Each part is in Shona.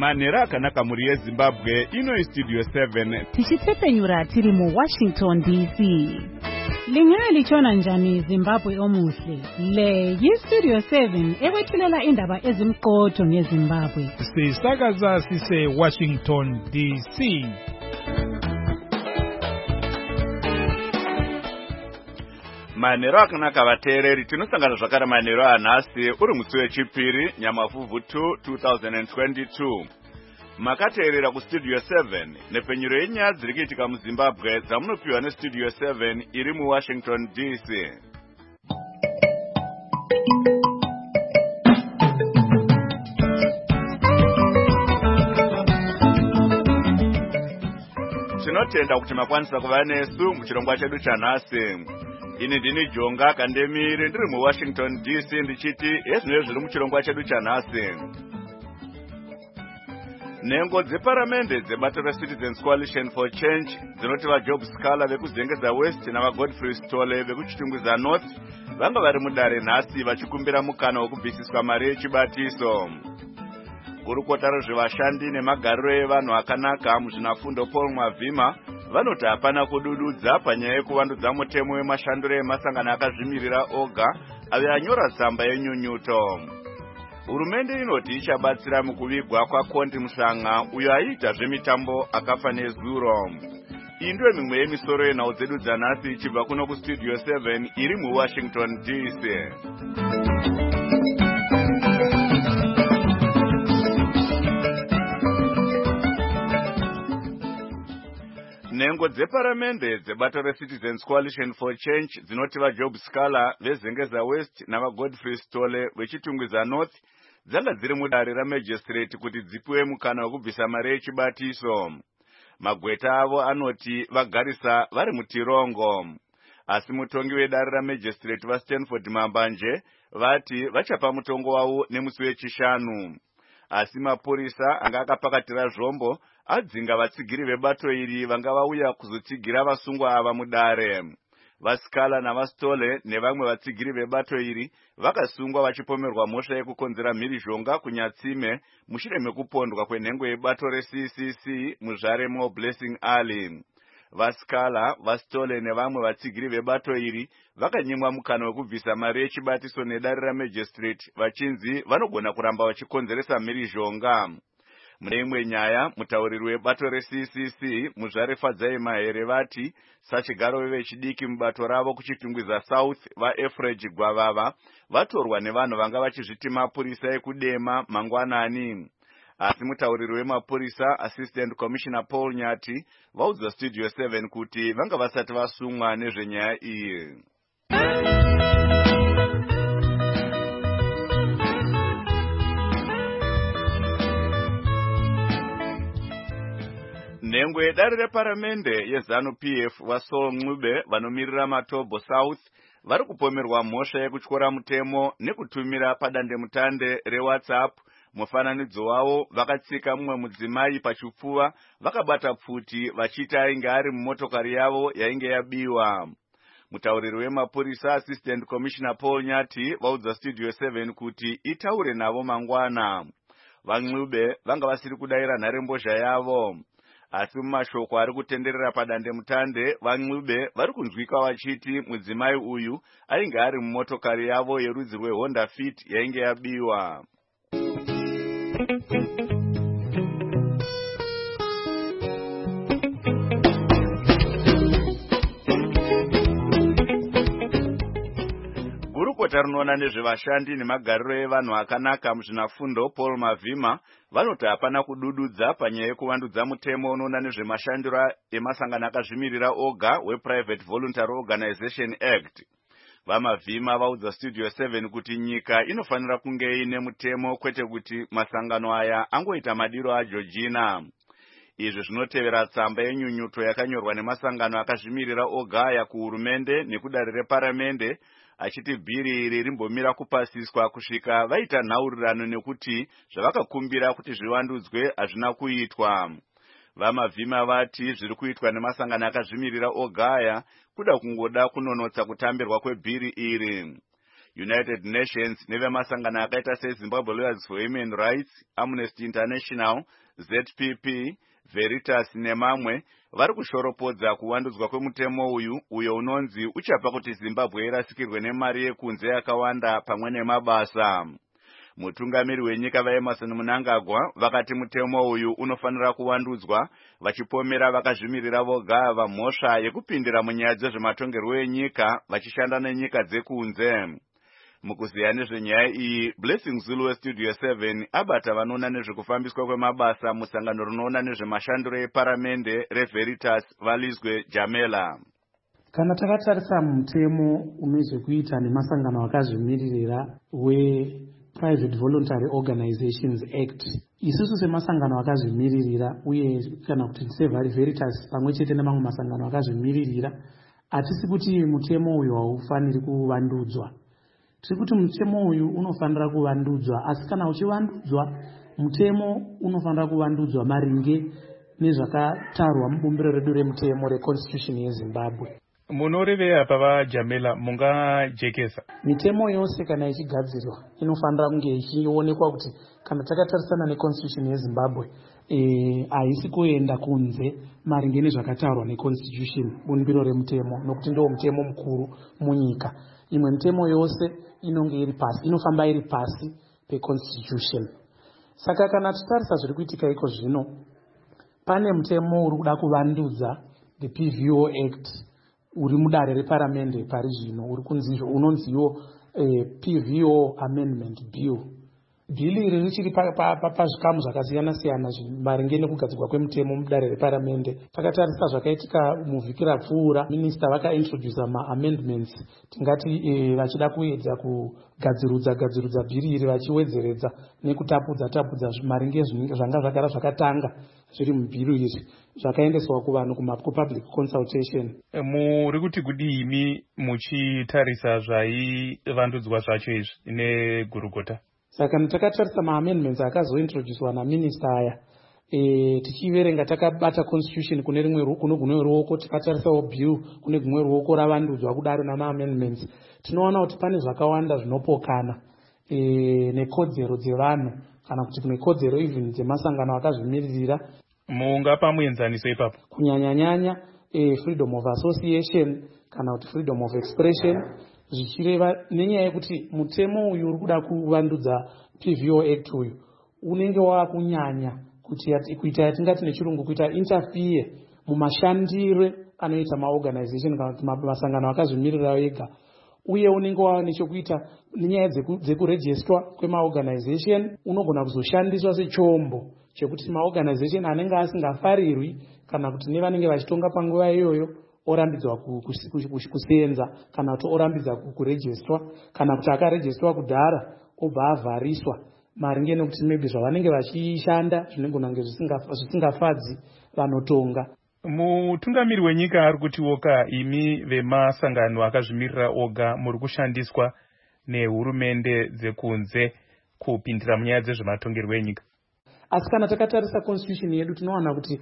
manhero akanaka muri yezimbabwe ino studio 7 tichitsepenyura tiri muWashington DC. Lingaya lichona njani Zimbabwe omuhle? Le yi-Studio 7 ekwethulela indaba ezimqotho ngeZimbabwe. Sisakaza sise Washington DC. manhero akanaka vateereri, tinosangana zvakare manhero anhasi uri musi wechipiri nyamavhuvhutu 2022. makateerera kustudio 7 nepfenyuro yenyaya dziri kuitika muZimbabwe dzamunopiwa nestudio 7 iri muWashington DC. tinotenda kuti makwanisa kuva nesu muchirongwa chedu chanhasi. ini ndini Jonga Kandemiri ndiri muWashington DC ndichiti ezvinenge zviri muchirongwa chedu chanhasi. nhengo dzeparamende dzebato reCitizens Coalition for Change dzinoti vaJob Scaler vekuzengeza West navaGodfrey Stole vekuchitungwiza North vanga vari mudare nhasi vachikumbira mukana wekubvisiswa mari yechibatiso. gurukota rezvevashandi nemagariro evanhu akanaka muzvinafundo Paul Mavhima vanoti hapana kudududza panyaya yekuvandudza mutemo wemashanduro emasangano akazvimirira oga ave anyora tsamba yenyunyuto. hurumende inoti ichabatsira mukuvigwa kwaKondi Mushanga uyo aiita zvemitambo akafa nezuro. iyi ndiyo mimwe yemisoro yenhau dzedu dzanhasi ichibva kuno kustudio 7 iri muWashington DC. nhengo dzeparamende dzebato reCitizens Coalition for Change dzinoti vaJob Scaler vezengeza West navaGodfrey Stole vechitungwiza North dzanga dziri mudare ramajistrate kuti dzipiwe mukana wekubvisa mari yechibatiso. magweta avo anoti vagarisa vari mutirongo, asi mutongi wedare ramajistrate vaStanford Mambanje vati vachapa mutongo wavo nemusi wechishanu. asi mapurisa anga akapakatira zvombo adzinga vatsigiri vebato iri vanga vauya kuzotsigira vasungwa ava mudare. vaScaler navaStole nevamwe vatsigiri vebato iri vakasungwa vachipomerwa mhosva yekukonzera mhirizhonga kunyatsime mushure mekupondwa kwenhengo yebato reCCC muzvare Blessing Alley. vaScaler, vaStole nevamwe vatsigiri vebato iri vakanyimwa mukana wekubvisa mari yechibatiso nedare ramajistrate vachinzi vanogona kuramba vachikonzeresa mhirizhonga. mune imwe nyaya, mutauriri webato reCCC muzvare Fadzai Mahere vati sachigaro vevechidiki mubato ravo kuchitungwiza South vaEfrage Gwavava vatorwa nevanhu vanga vachizviti mapurisa ekudema mangwanani. asi mutauriri wemapurisa Assistant Commissioner Paul Nyati vaudza Studio 7 kuti vanga vasati vasumwa nezvenyaya iyi. nhengo yedare reparamende yeZANU-PF vaSaul Ncube vanomirira Matobo South vari kupomerwa mhosva yekutyora mutemo nekutumira padandemutande reWhatsApp mufananidzo wavo vakatsika mumwe mudzimai pachipfuva vakabata pfuti vachiti ainge ari mumotokari yavo yainge yabiwa. mutauriri wemapurisa Assistant Commissioner Paul Nyati vaudza Studio 7 kuti itaure navo mangwana. vaNcube vanga vasiri kudayira nharembozha yavo. asi mumashoko ari kutenderera padandemutande vaNcube vari kunzwika vachiti mudzimai uyu ainge ari mumotokari yavo yerudzi rweHonda Fit yainge yabiwa. gurukota rinoona nezvevashandi nemagariro evanhu akanaka muzvinafundo Paul Mavhima vanoti hapana kudududza panyaya yekuvandudza mutemo unoona nezvemashandiro emasangano akazvimirira oga wePrivate Voluntary Organization Act. vaMavhima vaudza Studio 7 kuti nyika inofanira kunge ine mutemo kwete kuti masangano aya angoita madiro aJorgina. izvi zvinotevera tsamba yenyunyuto yakanyorwa nemasangano akazvimirira oga aya kuhurumende nekudare reparamende achiti bhiri iri rimbomira kupasiswa kusvika vaita nhaurirano nekuti zvavakakumbira kuti zvivandudzwe hazvina kuitwa. vaMavhima vati zviri kuitwa nemasangano akazvimirira oga aya kuda kungoda kunonotsa kutambirwa kwebhiri iri. United Nations nevemasangano akaita seZimbabwe Lawyers for Human Rights, Amnesty International, ZPP, Veritas nemamwe vari kushoropodza kuwandudzwa kwemutemo uyo unonzi uchapa kuti Zimbabwe irasikirwe nemari yekunze yakawanda pamwe nemabasa. Mutungamiri wenyika vaEmerson Mnangagwa vakati mutemo uyu unofanira kuwandudzwa, vachipomera vakazvimirira voga vamhosva yekupindira munyaya dzezvematongerwo enyika vachishanda nenyika dzekunze. Mukuziya nezvenyaya iyi, Blessing Zulu weStudio 7 abata vanoona nezvekufambiswa kwemabasa musangano rinoona nezvemashandiro eparamende reVeritas Valizwe Jamela. Kana takatarisa mutemo unezvekuita nemasangano akazvimiririra we-Private Voluntary Organizations Act, isusu semasangano akazvimiririra uye kana kuti seVeritas pamwe chete nemamwe masangano akazvimiririra, hatisi kuti mutemo uyu haufaniri kuvandudzwa. Tiri kuti mutemo uyu unofanira kuvandudzwa, asi kana uchivandudzwa, mutemo unofanira kuvandudzwa maringe nezvakatarwa mubumbiro redu remutemo reConstitution yeZimbabwe. Munorevei apa vaJamela mungajekesa? Mitemo yose kana ichigadzirwa inofanira kunge ichionekwa kuti kana takatarisana neConstitution yeZimbabwe haisi kuenda kunze maringe nezvakatarwa neConstitution, bumbiro remutemo, nokuti ndiwo mutemo mukuru munyika. Imwe mitemo yose inonge iri pasi, inofamba iri pasi peConstitution. Saka kana titarisa zviri kuitika iko zvino, pane mutemo uri kuda kuvandudza the PVO Act uri mudare reparamende pari zvino, uri kunzizvo unonziwo PVO Amendment Bill. Bhili iri richiri pazvikamu zvakasiyana siyana maringe nekugadzirwa kwemutemo mudare reparamende. Takatarisa zvakaitika muvhiki rapfuura, minista vakaintroduce ma-amendments, tingati vachida kuedza kugadzirudza bhili iri vachiwedzeredza nekutapudza maringe zvanga zvagara zvakatanga zviri mubhili iri zvakaendeswa kuvanhu kupublic consultation. Muri kuti kudini muchitarisa zvaivandudzwa zvacho izvi negurugota? Saka takatarisa ma-amendments akazointroducewa naminista aya, tichiverenga takabata Constitution kune gumwe ruoko, tikatarisawo bill kune gumwe ruoko ravandudzwa kudaro nama-amendments, tinoona kuti pane zvakawanda zvinopokana nekodzero dzevanhu kana kuti nekodzero even dzemasangano akazvimiririra. Mungapa muenzaniso ipapo? Kunyanya freedom of association kana kuti freedom of expression, zvichireva nenyaya yekuti mutemo uyu uri kuda kuvandudza PVO Act uyu unenge wakunyanya kuita yatingati nechirungu kuita interfere mumashandire anoita maorganization kana kuti masangano akazvimirira ega, uye unenge wava nechekuita nenyaya dzekurejistwa kwemaorganization. Unogona kuzoshandiswa sechombo chekuti maorganization anenge asingafarirwi kana kuti nevanenge vachitonga panguva iyoyo orambidzwa kusenza kana kuti orambidza kurejistwa, kana kuti akarejistwa kudhara obva avhariswa maringe nekuti maybe zvavanenge vachishanda zvinogona kunge zvisingafadzi vanotonga. Mutungamiri wenyika ari kuti woka imi vemasangano akazvimirira oga muri kushandiswa nehurumende dzekunze kupindira munyaya dzezvematongerwo enyika. Asi kana takatarisa Constitution yedu tinoona kuti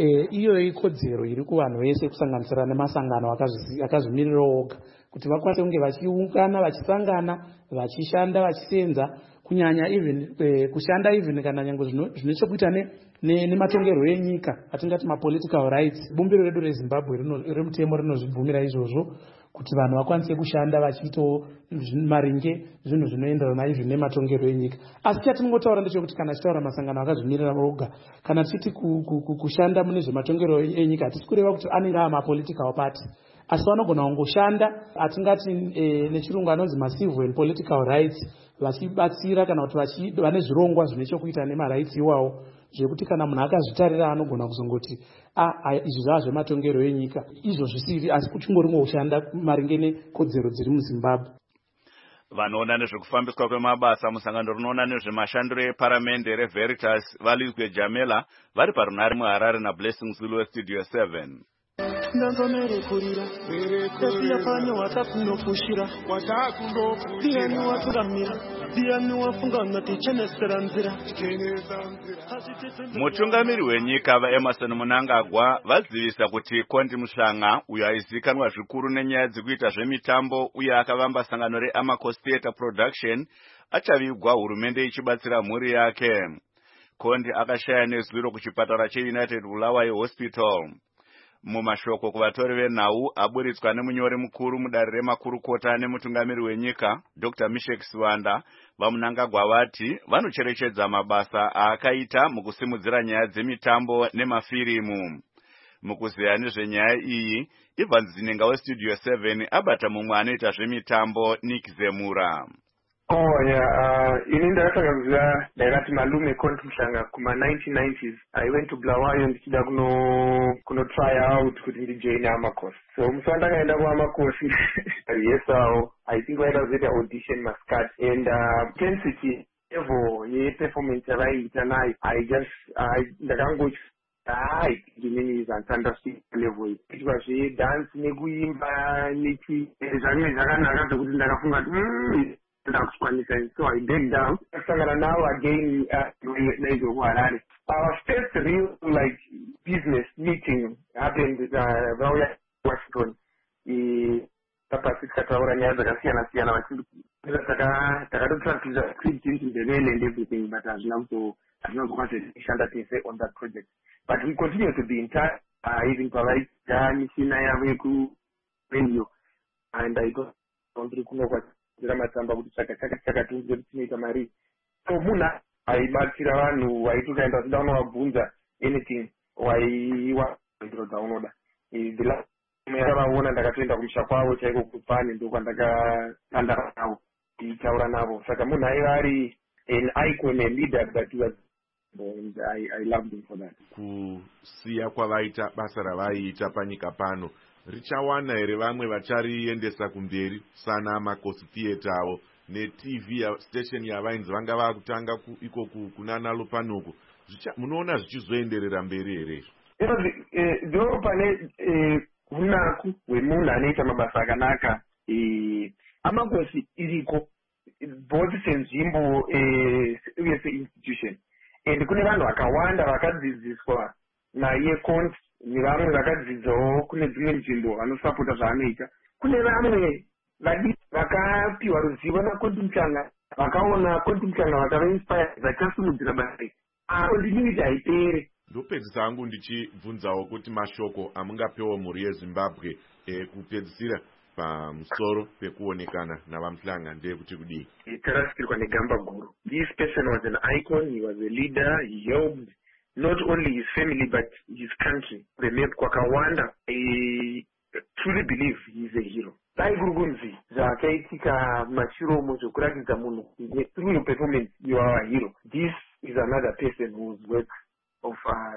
iyo ikodzero iri kuvanhu vese kusanganisira nemasangano akazvimirira oga kuti vakwanise kunge vachiungana, vachisangana, vachishanda, vachisenza, kunyanya even kushanda even kana nyange zvine chekuita nematongerwo enyika atingati mapolitical rights. Bumbiro redu reZimbabwe remutemo rinozvibvumira izvozvo kuti vanhu vakwanise kushanda vachiito maringe zvinhu zvinoenderana izvi nematongerwo enyika. Asi chatinongotaura ndechekuti kana tichitaura masangano akazvimirira oga, kana tichiti kushanda mune zvematongerwo enyika, hatisi kureva kuti anenge amapolitical party, asi vanogona kungoshanda atingati nechirungu anonzi ma-civil and political rights, vachibatsira kana kuti vane zvirongwa zvine chekuita nemarights iwawo, zvekuti kana munhu akazvitarira anogona kuzongoti izvi zvava zvematongerwo enyika, izvo zvisiri, asi kuchingorungoshanda maringe nekodzero dziri muZimbabwe. Vanoona nezvekufambiswa kwemabasa musangano rinoona nezvemashandiro eparamende reVeritas Valizwe Jamela vari parunare muHarare naBlessing Zulu weStudio 7. ndanzomere kurira esiya pano watakunofushira ndiani watungamira ndiani wafunga ngatichenesera nzira. Mutungamiri wenyika vaEmmerson Mnangagwa vazivisa kuti Kondi Muhlanga uyo aizikanwa zvikuru nenyaya dzekuita zvemitambo uye akavamba sangano reAmacoS Theatre Production achavigwa hurumende ichibatsira mhuri yake. Kondi akashaya nezwiro kuchipatara cheUnited Bulawayo Hospital. Mumashoko kuvatori venhau aburitswa nemunyori mukuru mudare remakurukota nemutungamiri wenyika Dr. Mishek Siwanda, vaMnangagwa vati vanocherechedza mabasa aakaita mukusimudzira nyaya dzemitambo nemafirimu. Mukuzeya nezvenyaya iyi, Evans Zinenga weStudio 7 abata mumwe anoita zvemitambo Nick Zemura. Ini ndakatanga kuziva ndaikati malume Kondi Muhlanga kuma 1990s. I went to Bulawayo ndichida kuno try out kuti ndijoin AmacoS. So musi wandakaenda kuAmacoS yesawo I think waida kuzoita audition Muscat and intensity level yeperformance yavaiita nayo ndakangochi inini zvansandafi level kuitwa zvedance nekuimba zvamwe zvakanaka zvokuti ndakafunga kuti so I bent down. Now again, our first real business meeting happened Washington. And everything, but as now so as not going to on that project. But we continue to be in touch. Even provide venue, and I don't ramatamba kuti chaka tunzira mari. So muna aibatsira vanhu vaitukaenda vachidauna wabvunza anything waiwa ndiro dzaunoda. Ndakavaona ndakatoenda kumusha kwavo chaiko kupani ndokwandakatandara navo ndichitaura navo. Saka munhu aiva ari an icon, a leader that was, and I loved him for that. Kusiya kwavaita basa ravaiita panyika pano richawana here vamwe vachariendesa kumberi sana AmacoS Theatre avo neTV station yavainzi vanga vakutanga iko kunanalo panoko. Munoona zvichizoenderera mberi here? Ndo pane unaku hwemunhu anoita mabasa akanaka. AmacoS iriko both senzvimbo uye seinstitution, and kune vanhu vakawanda vakadzidziswa naye Kondi nevamwe vakadzidzawo kune dzimwe nzvimbo vanosapota zvaanoita. Kune vamwe vakapiwa ruzivo naKondi Muhlanga, vakaona Kondi Muhlanga vakavainspire vachasimudzira basa continuity haipere. Ndopedzisa hangu ndichibvunzawo kuti mashoko amungapewo mhuri yeZimbabwe kupedzisira pamusoro pekuonekana navaMuhlanga ndeyekuti kudii? Tarasikirwa negamba guru. This person was an icon, he was a leader, he helped not only his family but his country. Kwakawanda, I truly believe he is a hero. Dai gurugunzi zvakaitika mashuromo zvokuratidza munhu through your performance you are a hero. This is another person whose work of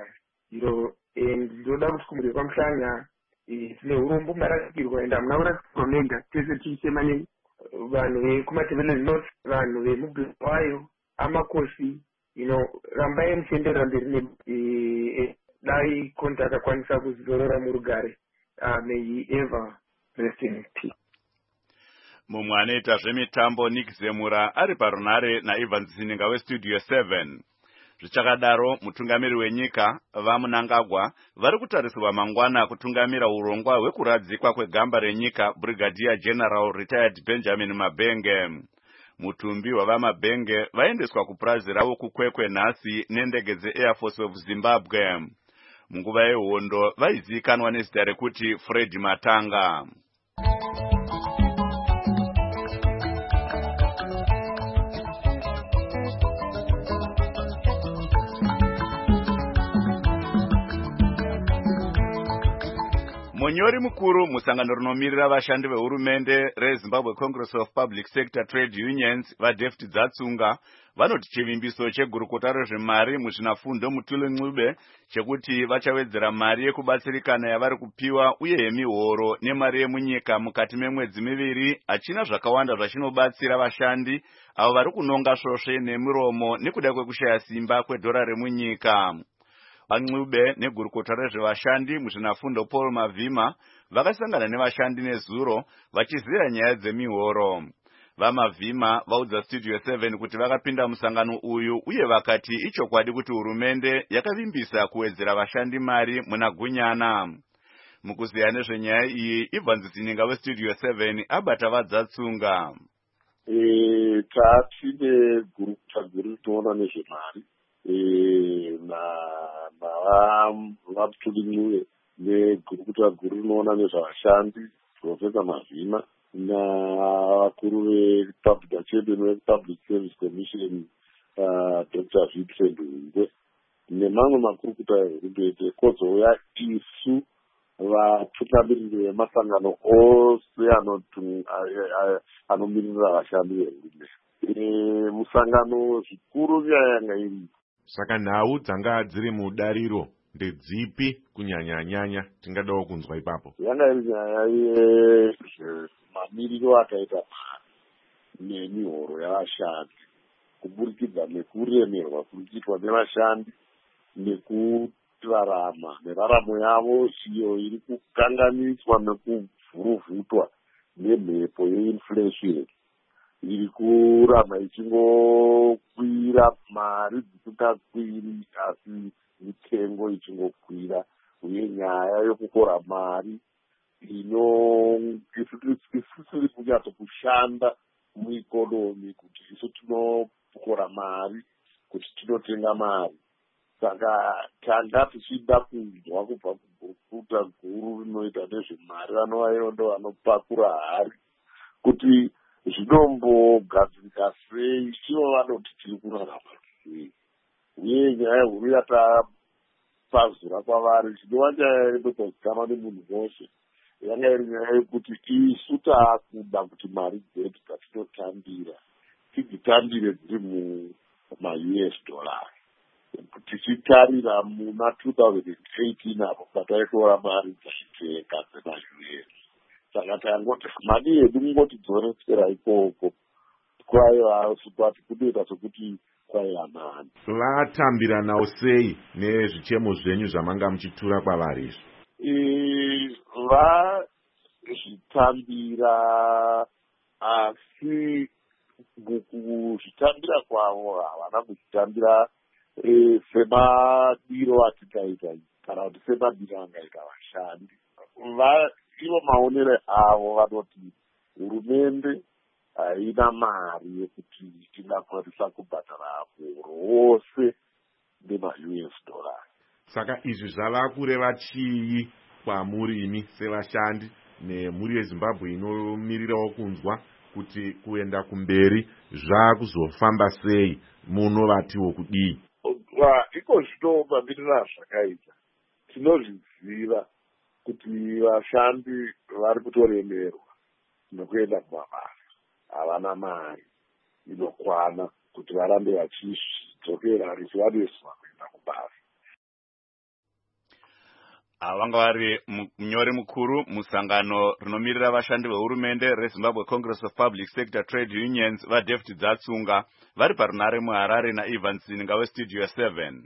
and ndoda kuti kumuriro kwaMuhlanga tine urombo marasikirwa and amuna kurasikirwa mega tese tichisemane vanhu vekumatebelezi north, vanhu vemubulawayo, AmacoS, rambai muchienderera mberi dai Kondi akakwanisa kuzorora murugare. May he ever rest in peace. Mumwe anoita zvemitambo Nick Zemura ari parunare naEvans Zinenga weStudio 7. Zvichakadaro, mutungamiri wenyika vaMnangagwa vari kutarisirwa mangwana kutungamira urongwa hwekuradzikwa kwegamba renyika Brigadier General Retired Benjamin Mabenge. Mutumbi wavaMabenge vaendeswa kupurazi ravo kukwekwe nhasi nendege dzeAir Force of Zimbabwe. Munguva yehondo vaizikanwa nezita rekuti Fred Matanga. Munyori mukuru musangano rinomirira vashandi vehurumende reZimbabwe Congress of Public Sector Trade Unions vaDavid Dzatsunga vanoti chivimbiso chegurukota rezvemari muzvinafundo Mutule Ncube chekuti vachawedzera mari yekubatsirikana yavari kupiwa uye yemihoro nemari yemunyika mukati memwedzi miviri hachina zvakawanda zvachinobatsira vashandi avo vari kunonga svosve nemiromo nekuda kwekushaya simba kwedhora remunyika. Vanxube negurukota rezvevashandi muzvinafundo Paul Mavhima vakasangana nevashandi nezuro vachizira nyaya dzemihoro. VaMavhima vaudza Studio 7 kuti vakapinda musangano uyu uye vakati ichokwadi kuti hurumende yakavimbisa kuwedzera vashandi mari muna Gunyana. Mukuziya nezvenyaya iyi, Evans Zininga weStudio 7 abata vadzatsunga. Tatine gurukuta guru toona nezvemari vapfulimwe negurukuta guru rinoona nezvavashandi Profesa Mavhima navakuru vepublic chairman wepublic service commission Dr. Vincent Hungwe nemamwe makurukuta ehurumende kozouya isu vatungamiriri vemasangano ose anomirira vashandi vehurumende. Musangano zvikuru vyayanga iri. Saka nhau dzanga dziri mudariro ndedzipi kunyanya tingadawo kunzwa ipapo? Yanga iri nyaya yemamiriro akaita mari nemihoro yavashandi kuburikidza nekuremerwa kuri kuitwa nevashandi nekurarama neraramo yavo iyo iri kukanganiswa nekuvhuruvhutwa nemhepo yeinflation iri kuramba ichingokwira, mari dzisingakwiri asi mitengo ichingokwira, uye nyaya yokukora mari isisiri kunyatso kushanda muikonomi kuti isu tinokora mari kuti tinotenga mari. Saka tanga tichida kunzwa kubva kugurukuta guru rinoita nezvemari ndo vanopakura hari kuti zvinombogadzirika sei, ivo vanoti tiri kurarama sei, uye nyaya huru yatapazura kwavari chinova nyaya inotozikanwa nemunhu wose yanga iri nyaya yekuti isu taakuda kuti mari dzedu dzatinotambira tidzitambire dziri muma-US dollars. Tichitarira muna 2018 apo pataitora mari dzachiteka dzema-US. Saka tangoti mari yedu ngotidzoretsera ikoko kwaiva kuti kudoita sokuti kwaiva nani. Vatambira nawo sei nezvichemo zvenyu zvamanga muchitura kwavari izvi? Vazvitambira asi mukuzvitambira kwavo havana kuzvitambira semadiro atikaita kana kuti semadiro angaita vashandi. Ivo maonero avo vanoti hurumende haina mari yekuti tingakwanisa kubhadhara muhoro wose nema-US dollars. Saka izvi zvava kureva chii kwamuri imi sevashandi nemhuri yeZimbabwe inomirirawo kunzwa kuti kuenda kumberi zvakuzofamba sei, munovatiwo kudii? Iko zvinomamirira zvakaita, tinozviziva kuti vashandi vari kutoremerwa nekuenda kumabasa, havana mari inokwana kuti varambe vachizvidzokera richivaneswa kuenda kubasa. Vanga vari munyori mukuru musangano rinomirira vashandi vehurumende reZimbabwe Congress of Public Sector Trade Unions vaDavid Dzatsunga vari parunare muHarare naEvans Zininga weStudio 7.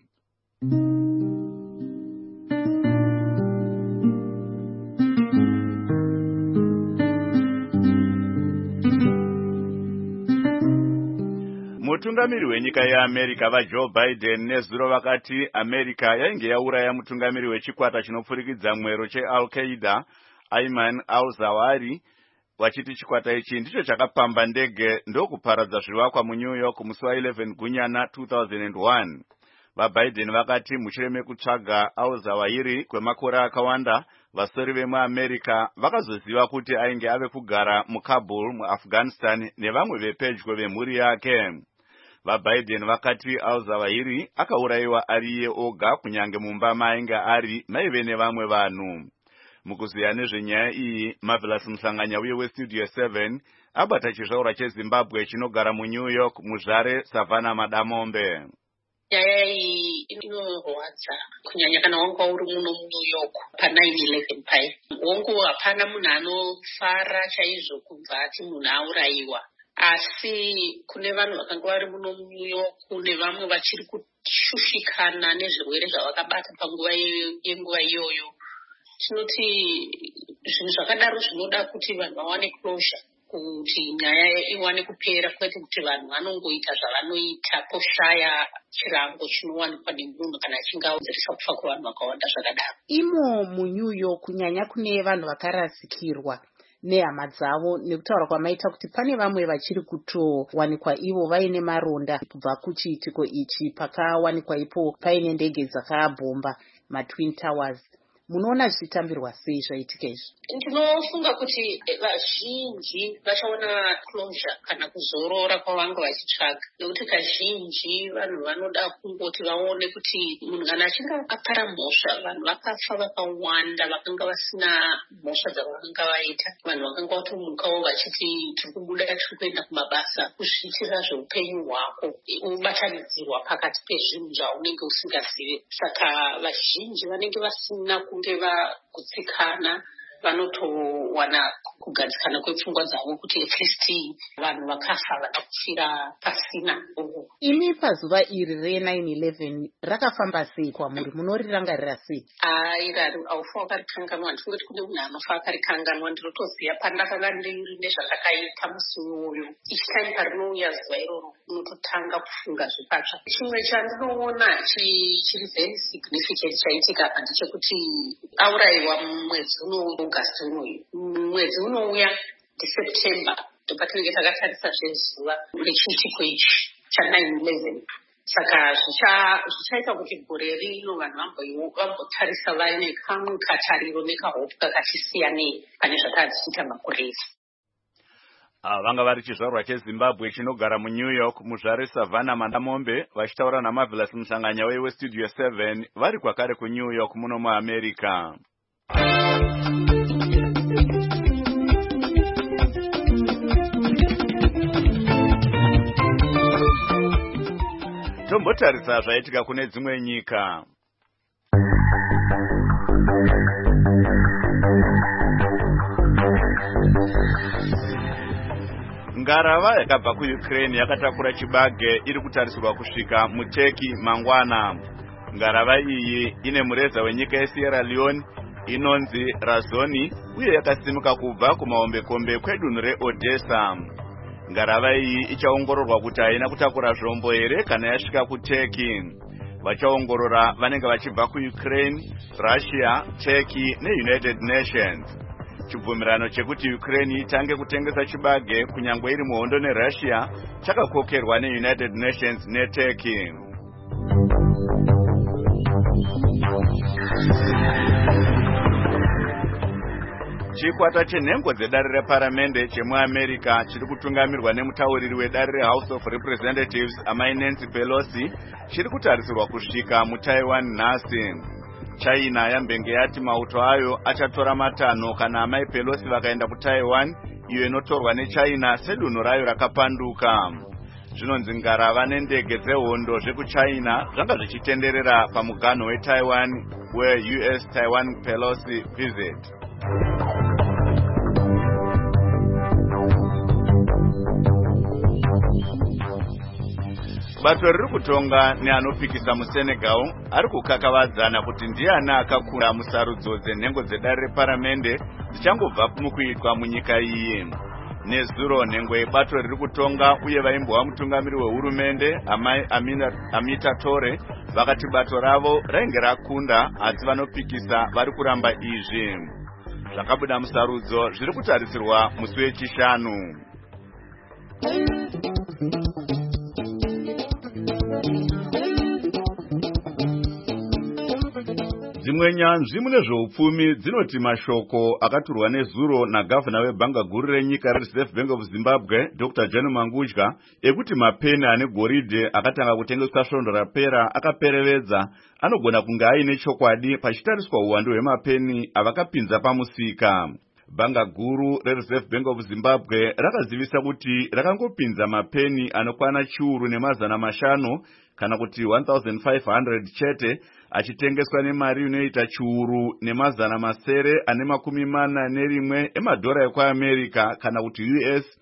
Mutungamiri wenyika yeAmerica vaJoe Biden nezuro vakati America yainge yauraya mutungamiri wechikwata chinopfurikidza mwero cheAl-Qaeda Ayman al-Zawahiri, vachiti chikwata ichi ndicho chakapamba ndege ndokuparadza zvivakwa muNew York musi wa11 Gunyana 2001. VaBiden vakati mushure mekutsvaga al-Zawahiri kwemakore akawanda, vasori vemuAmerica vakazoziva kuti ainge ave kugara muKabul muAfghanistan nevamwe vepedyo vemhuri yake. VaBiden vakati al-Zawahiri akaurayiwa ari iye oga, kunyange mumba mainge ari maive nevamwe vanhu. Mukuziya nezvenyaya iyi, Marvelous Musanganya uye weStudio 7 abata chizvaura cheZimbabwe chinogara muNew York muzvare Savannah Madamombe. Nyaya iyi inorwadza kunyanya kana wanga uri muno muNew York pa9/11 pai. Wongo hapana munhu anofara chaizvo kubva ati munhu aurayiwa. asi kune vanhu vakanga vari muno muNew York nevamwe vachiri kushushikana nezvirwere zvavakabata panguva yenguva iyoyo. Tinoti zvinhu zvakadaro zvinoda kuti vanhu vawane closure, kuti nyaya iwane kupera, kwete kuti vanhu vanongoita zvavanoita poshaya chirango chinowanikwa nemunhu kana achinge aodzeresa kufa kuvanhu vakawanda zvakadaro. Imo muNew York kunyanya kune vanhu vakarasikirwa nehama dzavo, nekutaura kwamaita kuti pane vamwe vachiri kutowanikwa ivo vaine maronda kubva kuchiitiko ichi pakawanikwa ipo paine ndege dzakabhomba maTwin Towers. Munoona zvichitambirwa sei zvaitika izvi? Ndinofunga kuti vazhinji vachaona closure kana kuzorora kwavanga vachitsvaga, nekuti kazhinji vanhu vanoda kungoti vaone kuti munhu kana achinge apara mhosva, vanhu vakafa vakawanda vakanga vasina mhosva dzavakanga vaita, vanhu vakanga vatomukawo vachiti tiri kubuda tiri kuenda kumabasa, kuzviitira zveupenyu hwako, ubatanidzirwa pakati pezvinhu zvaunenge usingazivi. Saka vazhinji vanenge vasina kunge vakutsikana, vanotowana kugadzikana kwepfungwa dzavo kuti at least vanhu vakafa vada kufira pasina. Imi pazuva iri re9/11 rakafamba sei kwamuri? Munorirangarira sei? Aufa wakarikanganwa. Ndingoti kune munhu anofa akarikanganwa. Ndinotoziva pandakanga ndiri nezvandakaita musi uyoyo. Each time parinouya zuva iroro unototanga kufunga zvipatsva. Chimwe chandinoona chiri very significant chaitika apa ndechekuti aurayiwa mwedzi uno August unoyu. Mwedzi unouya September ndopatinenge takatarisa zvezuva rechiitiko ichi cha9/11. Saka zvichaita kuti gore rino vanhu vambotarisa vaine kamwe katariro nekahope kakati siyanei pane zvakadziita makore ese. Vanga vari chizvarwa cheZimbabwe chinogara muNew York, muzvare Savannah Mandamombe, vachitaura naMarvelous Musanganya weStudio 7 vari kwakare kuNew York muno muAmerica. Tombotarisa zvaitika kune dzimwe nyika. Ngarava yakabva kuUkraine yakatakura chibage iri kutarisirwa kusvika muTurkey mangwana. Ngarava iyi ine mureza wenyika yeSierra Leone inonzi Razoni uye yakasimuka kubva kumahombekombe kwedunhu reOdessa. Ngarava iyi ichaongororwa kuti haina kutakura zvombo here kana yasvika kuTurkey. Vachaongorora vanenge vachibva kuUkraine, Russia, Turkey neUnited Nations. Chibvumirano chekuti Ukraine itange kutengesa chibage kunyangwe iri muhondo neRussia chakakokerwa neUnited Nations neTurkey. Chikwata chenhengo dzedare reparamende chemuAmerica chiri kutungamirwa nemutauriri wedare reHouse of Representatives amai Nancy Pelosi chiri kutarisirwa kusvika muTaiwan nhasi. China yambenge yati mauto ayo achatora matanho kana amai Pelosi vakaenda kuTaiwan, iyo inotorwa neChina sedunhu rayo rakapanduka. Zvinonzi ngarava nendege dzehondo zvekuChina zvanga zvichitenderera pamuganho weTaiwan we-US Taiwan Pelosi visit. Bato riri kutonga neanopikisa muSenegal ari kukakavadzana kuti ndiani akakunda musarudzo dzenhengo dzedare reparamende dzichangobva mukuitwa munyika iyi. Nezuro nhengo yebato riri kutonga uye vaimbova mutungamiri wehurumende amai Amita Tore vakati bato ravo rainge rakunda asi vanopikisa vari kuramba izvi. Zvakabuda musarudzo zviri kutarisirwa musi wechishanu. Dzimwe nyanzvi mune zveupfumi dzinoti mashoko akaturwa nezuro nagavhana webhanga guru renyika reReserve Bank of Zimbabwe Dr. John Mangudya ekuti mapeni ane goridhe akatanga kutengeswa svondo rapera akaperevedza anogona kunge aine chokwadi pachitariswa uwandu hwemapeni avakapinza pamusika. Bhanga guru reReserve Bank of Zimbabwe rakazivisa kuti rakangopinza mapeni anokwana chiuru nemazana mashanu kana kuti 1500 chete achitengeswa nemari inoita chiuru nemazana masere ane $41 emadhora ekwaAmerica kana kuti US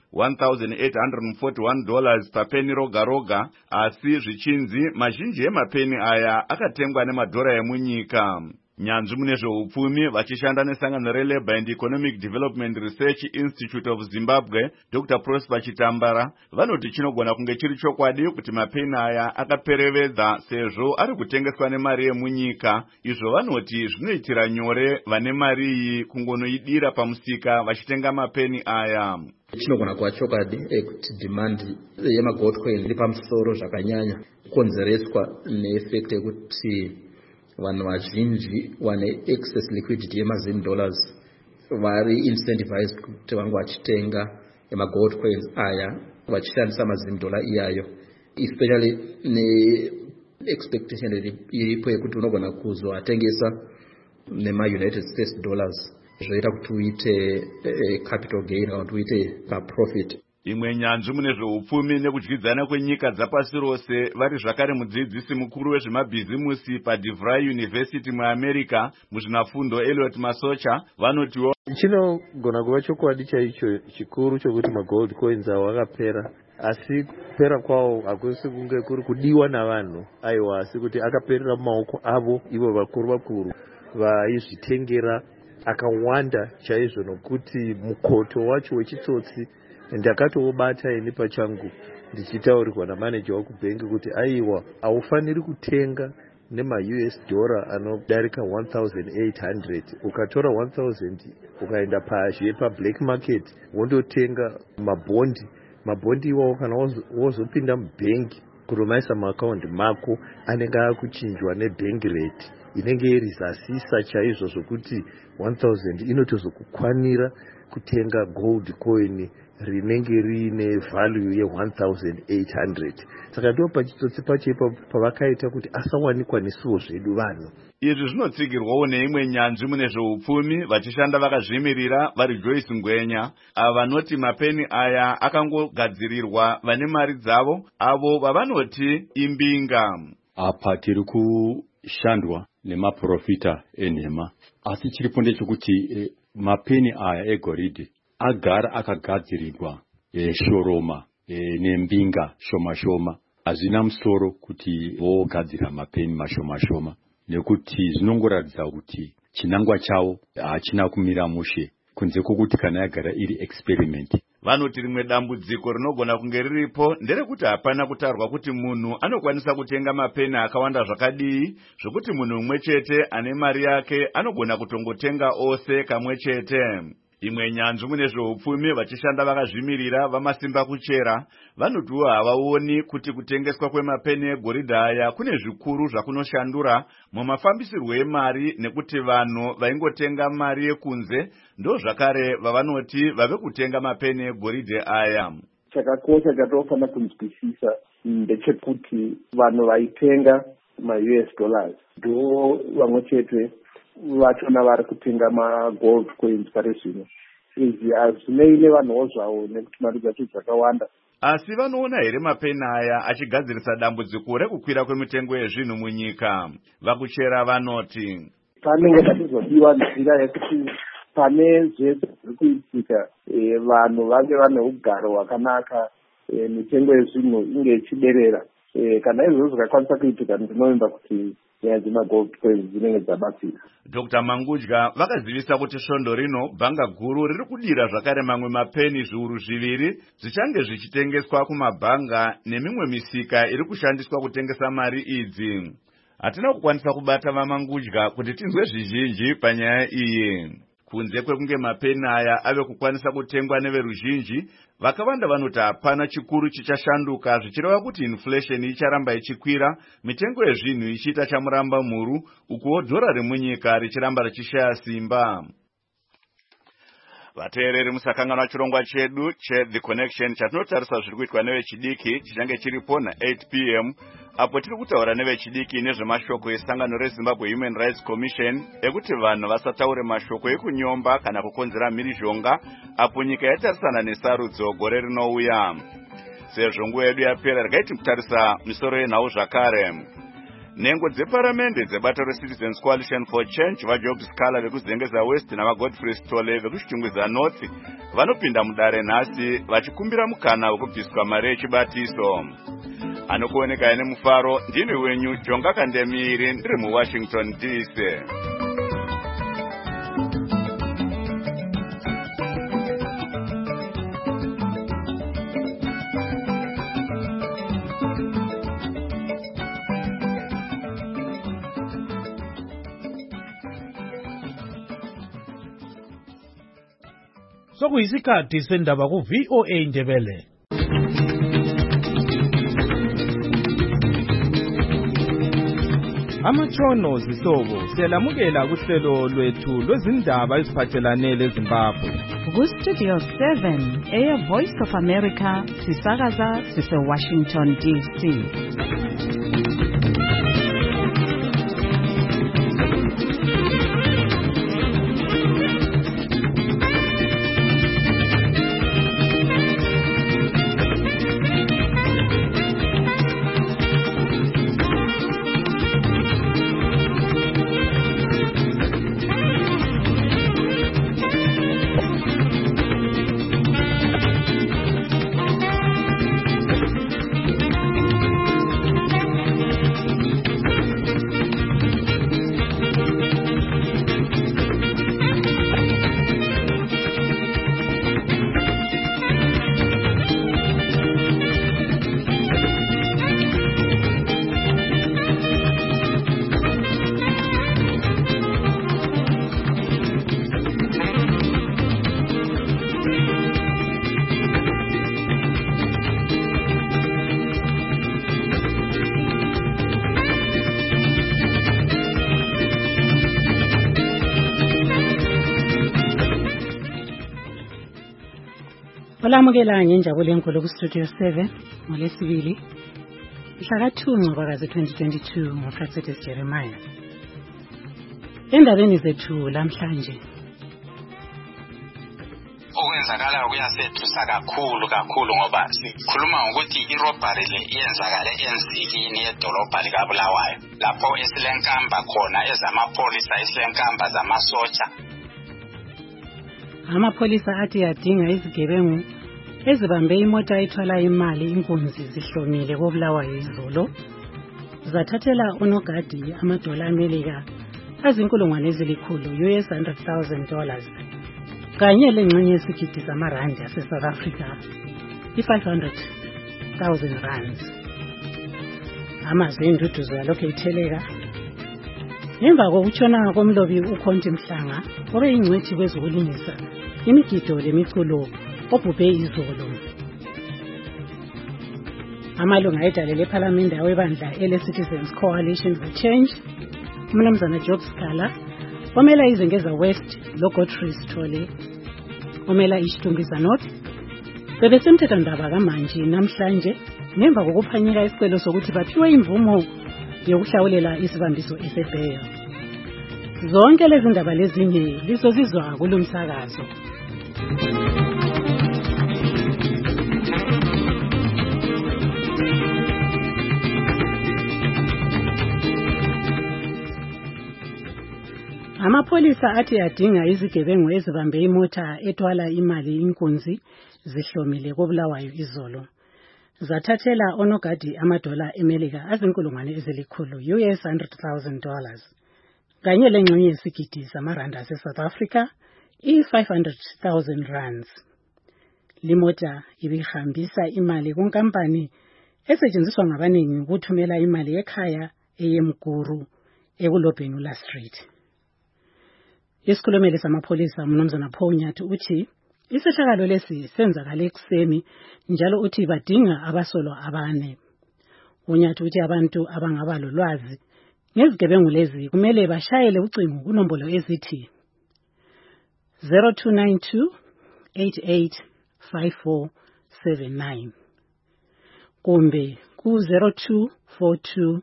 $1,841 papeni roga roga, asi zvichinzi mazhinji emapeni aya akatengwa nemadhora emunyika. Nyanzvi mune zveupfumi vachishanda nesangano reLabour and Economic Development Research Institute of Zimbabwe, Dr. Prosper Chitambara, vanoti chinogona kunge chiri chokwadi kuti mapeni aya akaperevedza sezvo ari kutengeswa nemari yemunyika. Izvo vanoti zvinoitira nyore vane mari iyi kungonoidira pamusika vachitenga mapeni aya. Chinogona kuva chokwadi kuti demand yemagold coin iri pamusoro zvakanyanya kukonzereswa neeffect yekuti vanhu vazhinji vane excess liquidity yemazini dollars vari incentivized kuti vange vachitenga emagold coins aya vachishandisa mazini dollar iyayo, especially ne-expectation iripo yekuti unogona kuzoatengesa nema-United States dollars zvoita kuti uite capital gain kana kuti uite profit. Imwe nyanzvi mune zveupfumi nekudyidzana kwenyika dzapasi rose vari zvakare mudzidzisi mukuru wezvemabhizimusi paDeVry University muAmerica muzvinafundo Elliot Masocha vanotiwo chinogona kuva chokwadi chaicho chikuru chokuti magold coins awo akapera, asi kupera kwawo hakusi kunge kuri kudiwa navanhu, aiwa, asi kuti akaperera mumaoko avo ivo vakuru vakuru vaizvitengera akawanda chaizvo, nokuti mukoto wacho wechitsotsi ndakatobata ini pachangu ndichitaurirwa namanager wakubhengi kuti aiwa, haufaniri kutenga nema-US dollar anodarika 1,800. Ukatora 1,000 ukaenda pablack market wondotenga mabhondi iwawo kana wozopinda mubhengi kuromaisa maakaundi mako anenge akuchinjwa nebhengi rate inenge iri zasisa chaizvo zvokuti 1,000 inotozokukwanira kutenga gold coin rinenge riine value ye1,800. Saka ndo pachitsotsi pacho ipapo pavakaita kuti asawanikwa nesuwo zvedu vanhu. Izvi zvinotsigirwawo neimwe nyanzvi mune zveupfumi vachishanda vakazvimirira vari Joyce Ngwenya, ava vanoti mapeni aya akangogadzirirwa vane mari dzavo avo vavanoti imbinga. Apa tiri kushandwa nemaprofita enhema, asi chiripo ndechekuti mapeni aya egoridhe agara akagadzirirwa shoroma nembinga shoma shoma. Hazvina musoro kuti vogadzira mapeni mashoma shoma, nekuti zvinongoratidza kuti chinangwa chavo hachina kumira mushe, kunze kwokuti kana yagara iri experiment. Vanoti rimwe dambudziko rinogona kunge riripo nderekuti hapana kutarwa kuti munhu anokwanisa kutenga mapeni akawanda zvakadii zvokuti munhu umwe chete ane mari yake anogona kutongotenga ose kamwe chete. Imwe nyanzvi mune zveupfumi vachishanda vakazvimirira vamasimba kuchera vanotiwo havaoni kuti kutengeswa kwemapeni egoridhe aya kune zvikuru zvakunoshandura mumafambisirwo emari, nekuti vanhu vaingotenga mari yekunze ndo zvakare vavanoti vave kutenga mapeni egoridhe aya. Chakakosha chatinofanira kunzwisisa ndechekuti vanhu vaitenga ma-US dollars ndo vamwe chete vachona vari kutenga magold coins pari zvino. Izvi hazvinei vanhuwo zvavo nekuti mari dzacho dzakawanda. Asi vanoona here mapeni aya achigadzirisa dambudziko rekukwira kwemitengo yezvinhu munyika? Vakuchera vanoti panenge pachizodiwa nzira yekuti pane zvese zviri kuitika vanhu vange vane ugaro hwakanaka, mitengo yezvinhu inge ichiderera. Kana izvozvo zvikakwanisa kuitika ndinovimba kuti nyaya dzemagold coins dzinenge dzabatsira. Dr. Mangudya vakazivisa kuti svondo rino bhanga guru riri kudira zvakare mamwe mapeni zviuru zviviri zvichange zvichitengeswa kumabhanga nemimwe misika iri kushandiswa kutengesa mari idzi. Hatina kukwanisa kubata vaMangudya kuti tinzwe zvizhinji panyaya iyi. Kunze kwekunge mapeni aya ave kukwanisa kutengwa neveruzhinji, vakawanda vanoti hapana chikuru chichashanduka zvichireva kuti inflation icharamba ichikwira, mitengo yezvinhu ichiita chamuramba muru, ukuwo dhora remunyika richiramba richishaya simba. Vateereri musakanganwa chirongwa chedu che-The Connection chatinotarisa zviri kuitwa nevechidiki chichange chiripo na8 p.m. apo tiri kutaura nevechidiki nezvemashoko esangano reZimbabwe Human Rights Commission ekuti vanhu vasataure mashoko ekunyomba kana kukonzera mhirizhonga apo nyika yatarisana nesarudzo gore rinouya. Sezvo nguva yedu yapera regai tikutarisa misoro yenhau zvakare. nhengo dzeparamende dzebato reCitizens Coalition for Change vaJob Scala vekuzengeza West navaGodfrey Stole vekuchitungwiza North vanopinda mudare nhasi vachikumbira mukana wekubviswa mari yechibatiso. Anokuoneka nemufaro ndini wenyu Jonga Kandemiri ndiri muWashington DC. Sokuyisikhathi sendaba ku VOA Ndebele. Amatshono zihlobo siyalamukela kuhlelo lwethu lwezindaba eziphathelane leZimbabwe. Ku Studio 7 Air Voice of America sisakaza sise Washington DC. Olamukela ngenjabulo enkulu ku Studio 7 ngolesibili mhla ka-2 Ncwabakazi 2022 ngoFratides Jeremiah. Endabeni zethu lamhlanje okwenzakalayo kuyasethusa kakhulu ngoba sikhuluma ngokuthi irobbery le iyenzakale enzikini yedolobha likaBulawayo lapho esilenkamba khona ezamapholisa esilenkamba zamasotsha. Amapolisa athi yadinga izigebengu ezibambe imota ethwala imali inkunzi zihlomile koBulawayo izolo zathathela unogadi amadola America azinkulungwane ezilikhulu $100,000 kanye lengxenye yesigidi zamarandi ase-South Africa i-500,000 amazwi enduduzo yalokhu etheleka ngemva kokutshona komlobi uKhonti Mhlanga obe yingcwethi kwezokulungisa imigido lemiculo obhubhe izolo. Amalunga edale lePhalamende awebandla ele-Citizens Coalition for Change uMnumzana Job Scala omela izengeza West loGodfrey Stole omela iShitungwiza North bebesemthethwandaba kamanje namhlanje ngemva kokuphanyeka isicelo sokuthi baphiwe imvumo yokuhlawulela isibambiso esebheya. Zonke lezi ndaba lezinye lizozizwa kulomsakazo. Amapolisa athi yadinga izigebengu ezibambe imota ethwala imali inkunzi zihlomile koBulawayo izolo. Zathathela onogadi amadola America azinkulungwane ezilikhulu $100,000 kanye lengxenye yesigidi zamarandi ase-South Africa i-500,000. Limota ibihambisa imali kunkampani esetshenziswa ngabaningi ukuthumela imali ekhaya eyeMguru ekulobheni uLa Street. Isikhulumeli samapholisa uMnumzana Paul Nyathi uthi isehlakalo lesi senzakale ekuseni njalo uthi badinga abasolwa abane. Unyathi uthi abantu abangaba lolwazi ngezigebengu lezi kumele bashayele ucingo kunombolo ezithi 0292 885479 kumbe ku 0242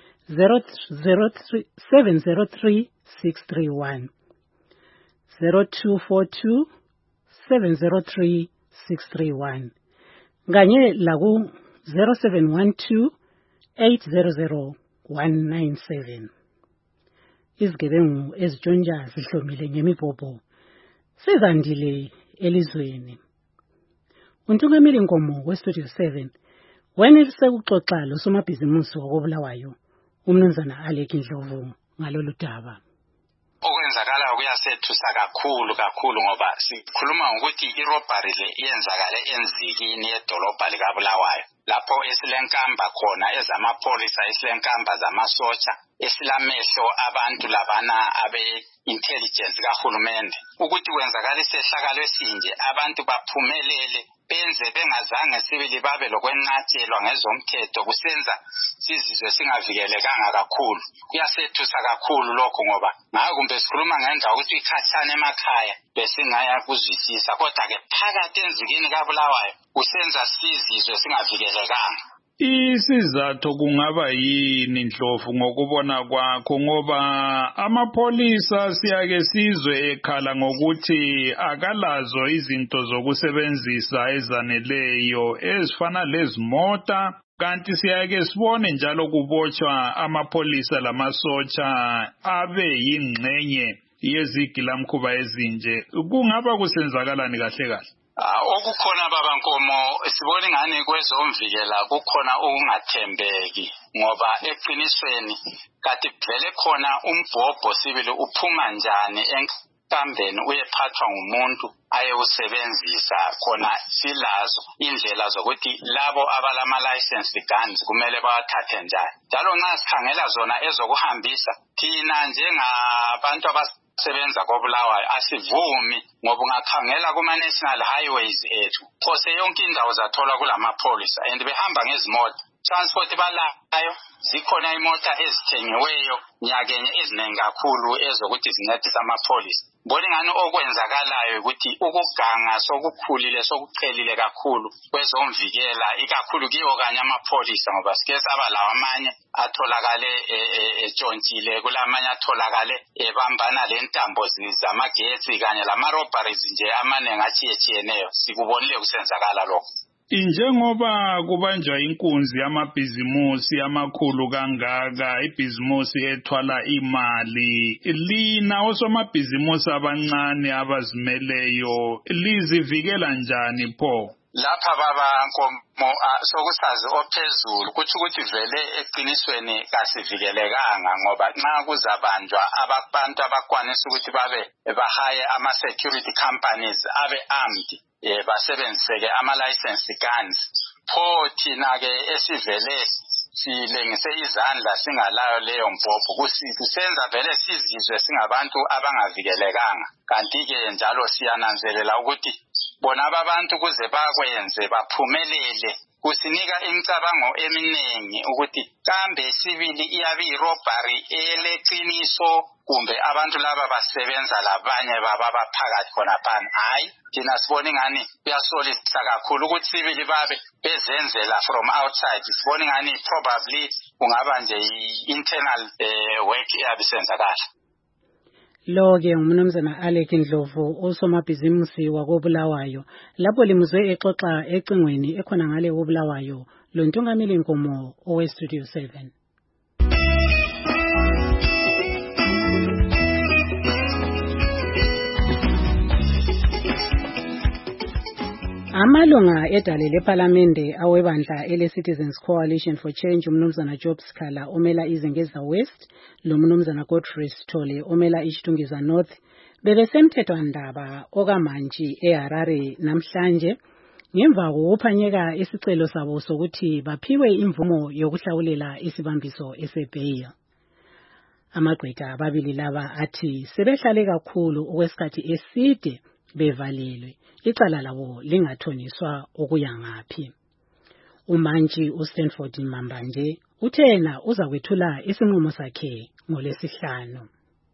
703 631 0242 703 631 kanye laku 0712 800 197. Izigebengu ezitshontsha zihlomile ngemibhobho sezandile elizweni. Untungameli Nkomo weStudio 7 wenelise ukuxoxa losomabhizimusi wakobulawayo umnumzana Alec Ndlovu ngalolu daba. Okwenzakala kuyasethusa kakhulu ngoba sikhuluma ngokuthi irobbery le iyenzakale enzikini yedolobha likabulawayo lapho esilenkamba khona ezamapolisa esilenkamba zamasotsha esilamehlo abantu labana abe-intelligence kahulumende ukuthi kwenzakala isehlakalo esinje abantu baphumelele benze bengazange sibili babe lokwenqatshelwa ngezomthetho kusenza sizizwe singavikelekanga kakhulu. Kuyasethusa kakhulu lokho ngoba ngakumbe sikhuluma ngendawo ukuthi ikhathana emakhaya besingaya kuzwisisa kodwa-ke phakathi enzikini kabulawayo kusenza sizizwe singavikelekanga. Isizathu kungaba yini Ndlovu ngokubona kwakho ngoba amapolisa siyake sizwe ekhala ngokuthi akalazo izinto zokusebenzisa ezaneleyo ezifana lezimota kanti siyake sibone njalo kubotshwa amapolisa lamasotsha abe yingxenye yezigilamkhuba ezinje kungaba kusenzakalani kahle kahle? Okukhona baba Nkomo sibona ngani kwezomvikela kukhona ukungathembeki ngoba eqinisweni kati vele khona umbhobho sibili uphuma njani enkambeni uyephathwa ngumuntu ayewusebenzisa khona silazo indlela zokuthi labo abalama licensed guns kumele bawathathe njani njalo nxa sikhangela zona ezokuhambisa thina njengabantu sebenza kobulawayo asivumi ngoba ungakhangela kuma-national highways ethu phose yonke indawo zathola kulamapolisa and behamba ngezimota transport balayo zikhona imota ezithengiweyo nyakenye eziningi kakhulu ezokuthi zincedisa amapolisa. Mbona ngani okwenzakalayo ukuthi ukuganga sokukhulile sokuqhelile kakhulu kwezomvikela ikakhulu kiyo kanye amapolisa ngoba sike saba lawa amanye atholakale etshontshile kulamanye atholakale ebambana lentambo zamagetsi kanye lama-robberies nje amaningi atshiyeneyo sikubonile kusenzakala lokho. Njengoba kubanjwa inkunzi yamabhizimusi amakhulu kangaka ibhizimusi ethwala imali lina osomabhizimusi abancane abazimeleyo lizivikela njani pho? Lapha baba Nkomo sokusazi ophezulu kuthi ukuthi vele eqinisweni kasivikelekanga ngoba nxa kuzabanjwa abantu abakwanisa ukuthi babe bahaye ama-security companies abe armed basebenziseke ama-licensed guns pho thina-ke esivele silengise izandla singalayo leyo mbhobho kusenza vele sizizwe singabantu abangavikelekanga kanti-ke njalo siyananzelela ukuthi bona abantu kuze bakwenze baphumelele kusinika imicabango eminingi ukuthi kambe sibili iyabe irobbery eleqiniso kumbe abantu laba basebenza labanye baba baphakathi khona phana hayi thina sibona ngani kuyasolisa kakhulu ukuthi sibili babe bezenzela from outside sibona ngani probably kungaba nje internal work eyabisenzakala. Lo-ke umnumzana Alec Ndlovu osomabhizimusi wakobulawayo lapho limuzwe exoxa ecingweni ekhona ngale wobulawayo lo Ntungameli Nkomo oweStudio 7. Amalunga edale lePhalamende awebandla ele-Citizens Coalition for Change umnumzana Job Sikhala omela iZengeza West lo mnumzana Godfrey Sithole omela iChitungiza North bebesemthethwandaba okaMantshi eHarare namhlanje ngemva kokuphanyeka isicelo sabo sokuthi baphiwe imvumo yokuhlawulela isibambiso eseBhayi. Amagqwetha ababili laba athi sebehlale kakhulu okwesikhathi eside bevalelwe icala labo lingathoniswa okuya ngaphi. uMantshi uStanford Mambanje uthena uza kwethula isinqumo sakhe ngoLwesihlanu.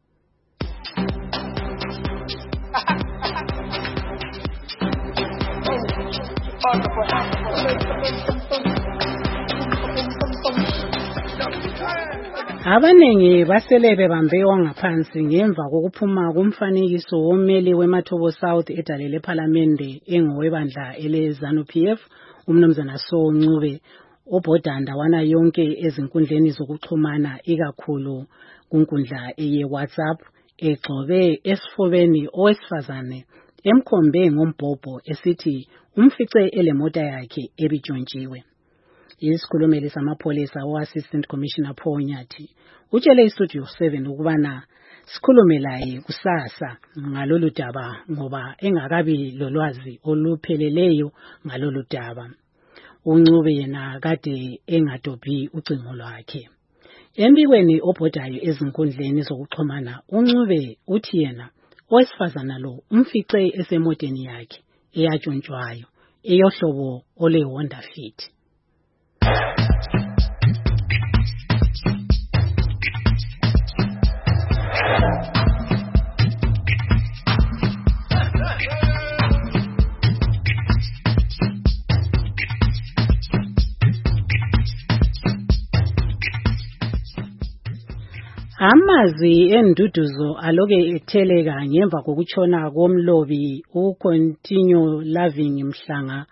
Abanengi basele bebambe wangaphansi ngemva kokuphuma kumfanekiso wommeli weMathobo South edale lePhalamende engowebandla eleZANU-PF umnumzana Soncube ubhodanda wana yonke ezinkundleni zokuxhumana ikakhulu kunkundla eye WhatsApp egxobe esifubeni owesifazane emkhombe ngombhobho esithi umfice elemota yakhe ebitshontshiwe. Isikhulumeli samapholisa o-Assistant Commissioner Paul Nyathi utshele iStudio 7 ukubana sikhulume laye kusasa ngalolu daba ngoba engakabi lolwazi olupheleleyo ngalolu daba. uNcube yena kade engadobhi ucingo lwakhe. Embikweni obhodayo ezinkundleni zokuxhumana uNcube uthi yena owesifazana lo umfice esemoteni yakhe eyatshontshwayo eyohlobo ole Honda Fit. Amazi enduduzo aloke etheleka ngemva kokutshona komlobi uContinue Loving Mhlanga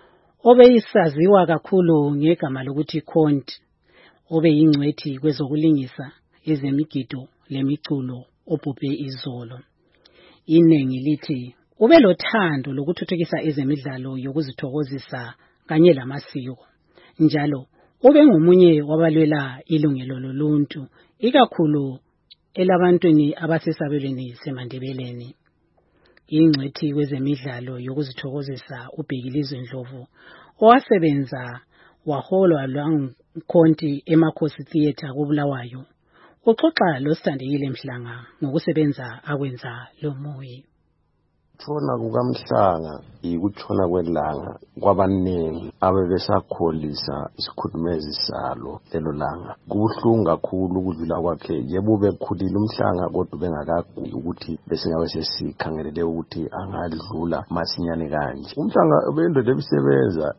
obeyisaziwa kakhulu ngegama lokuthi Conti obeyingcwethi kwezokulingisa ezemigido lemiculo obhubhe izolo. Inengi lithi ubelothando lokuthuthukisa ezemidlalo yokuzithokozisa kanye lamasiko. Njalo ubengomunye wabalwela ilungelo loluntu ikakhulu elabantwini abasesabelweni seMandebeleni. Ingcwethi kwezemidlalo yokuzithokozisa uBhekilizwe Ndlovu owasebenza waholwa lwankonti eMakhosi Theatre koBulawayo uxoxa loSithandekile Mhlanga ngokusebenza akwenza lomuyi. Tshona kukaMhlanga ikutshona kwelanga kwabaningi abebesakholisa isikhudumezi salo lelo langa. Kubuhlungu kakhulu ukudlula kwakhe. Yebo bekhulile uMhlanga kodwa bengakaguli ukuthi besingabe sesikhangelele ukuthi angadlula masinyane kanje. uMhlanga bendoda ebisebenza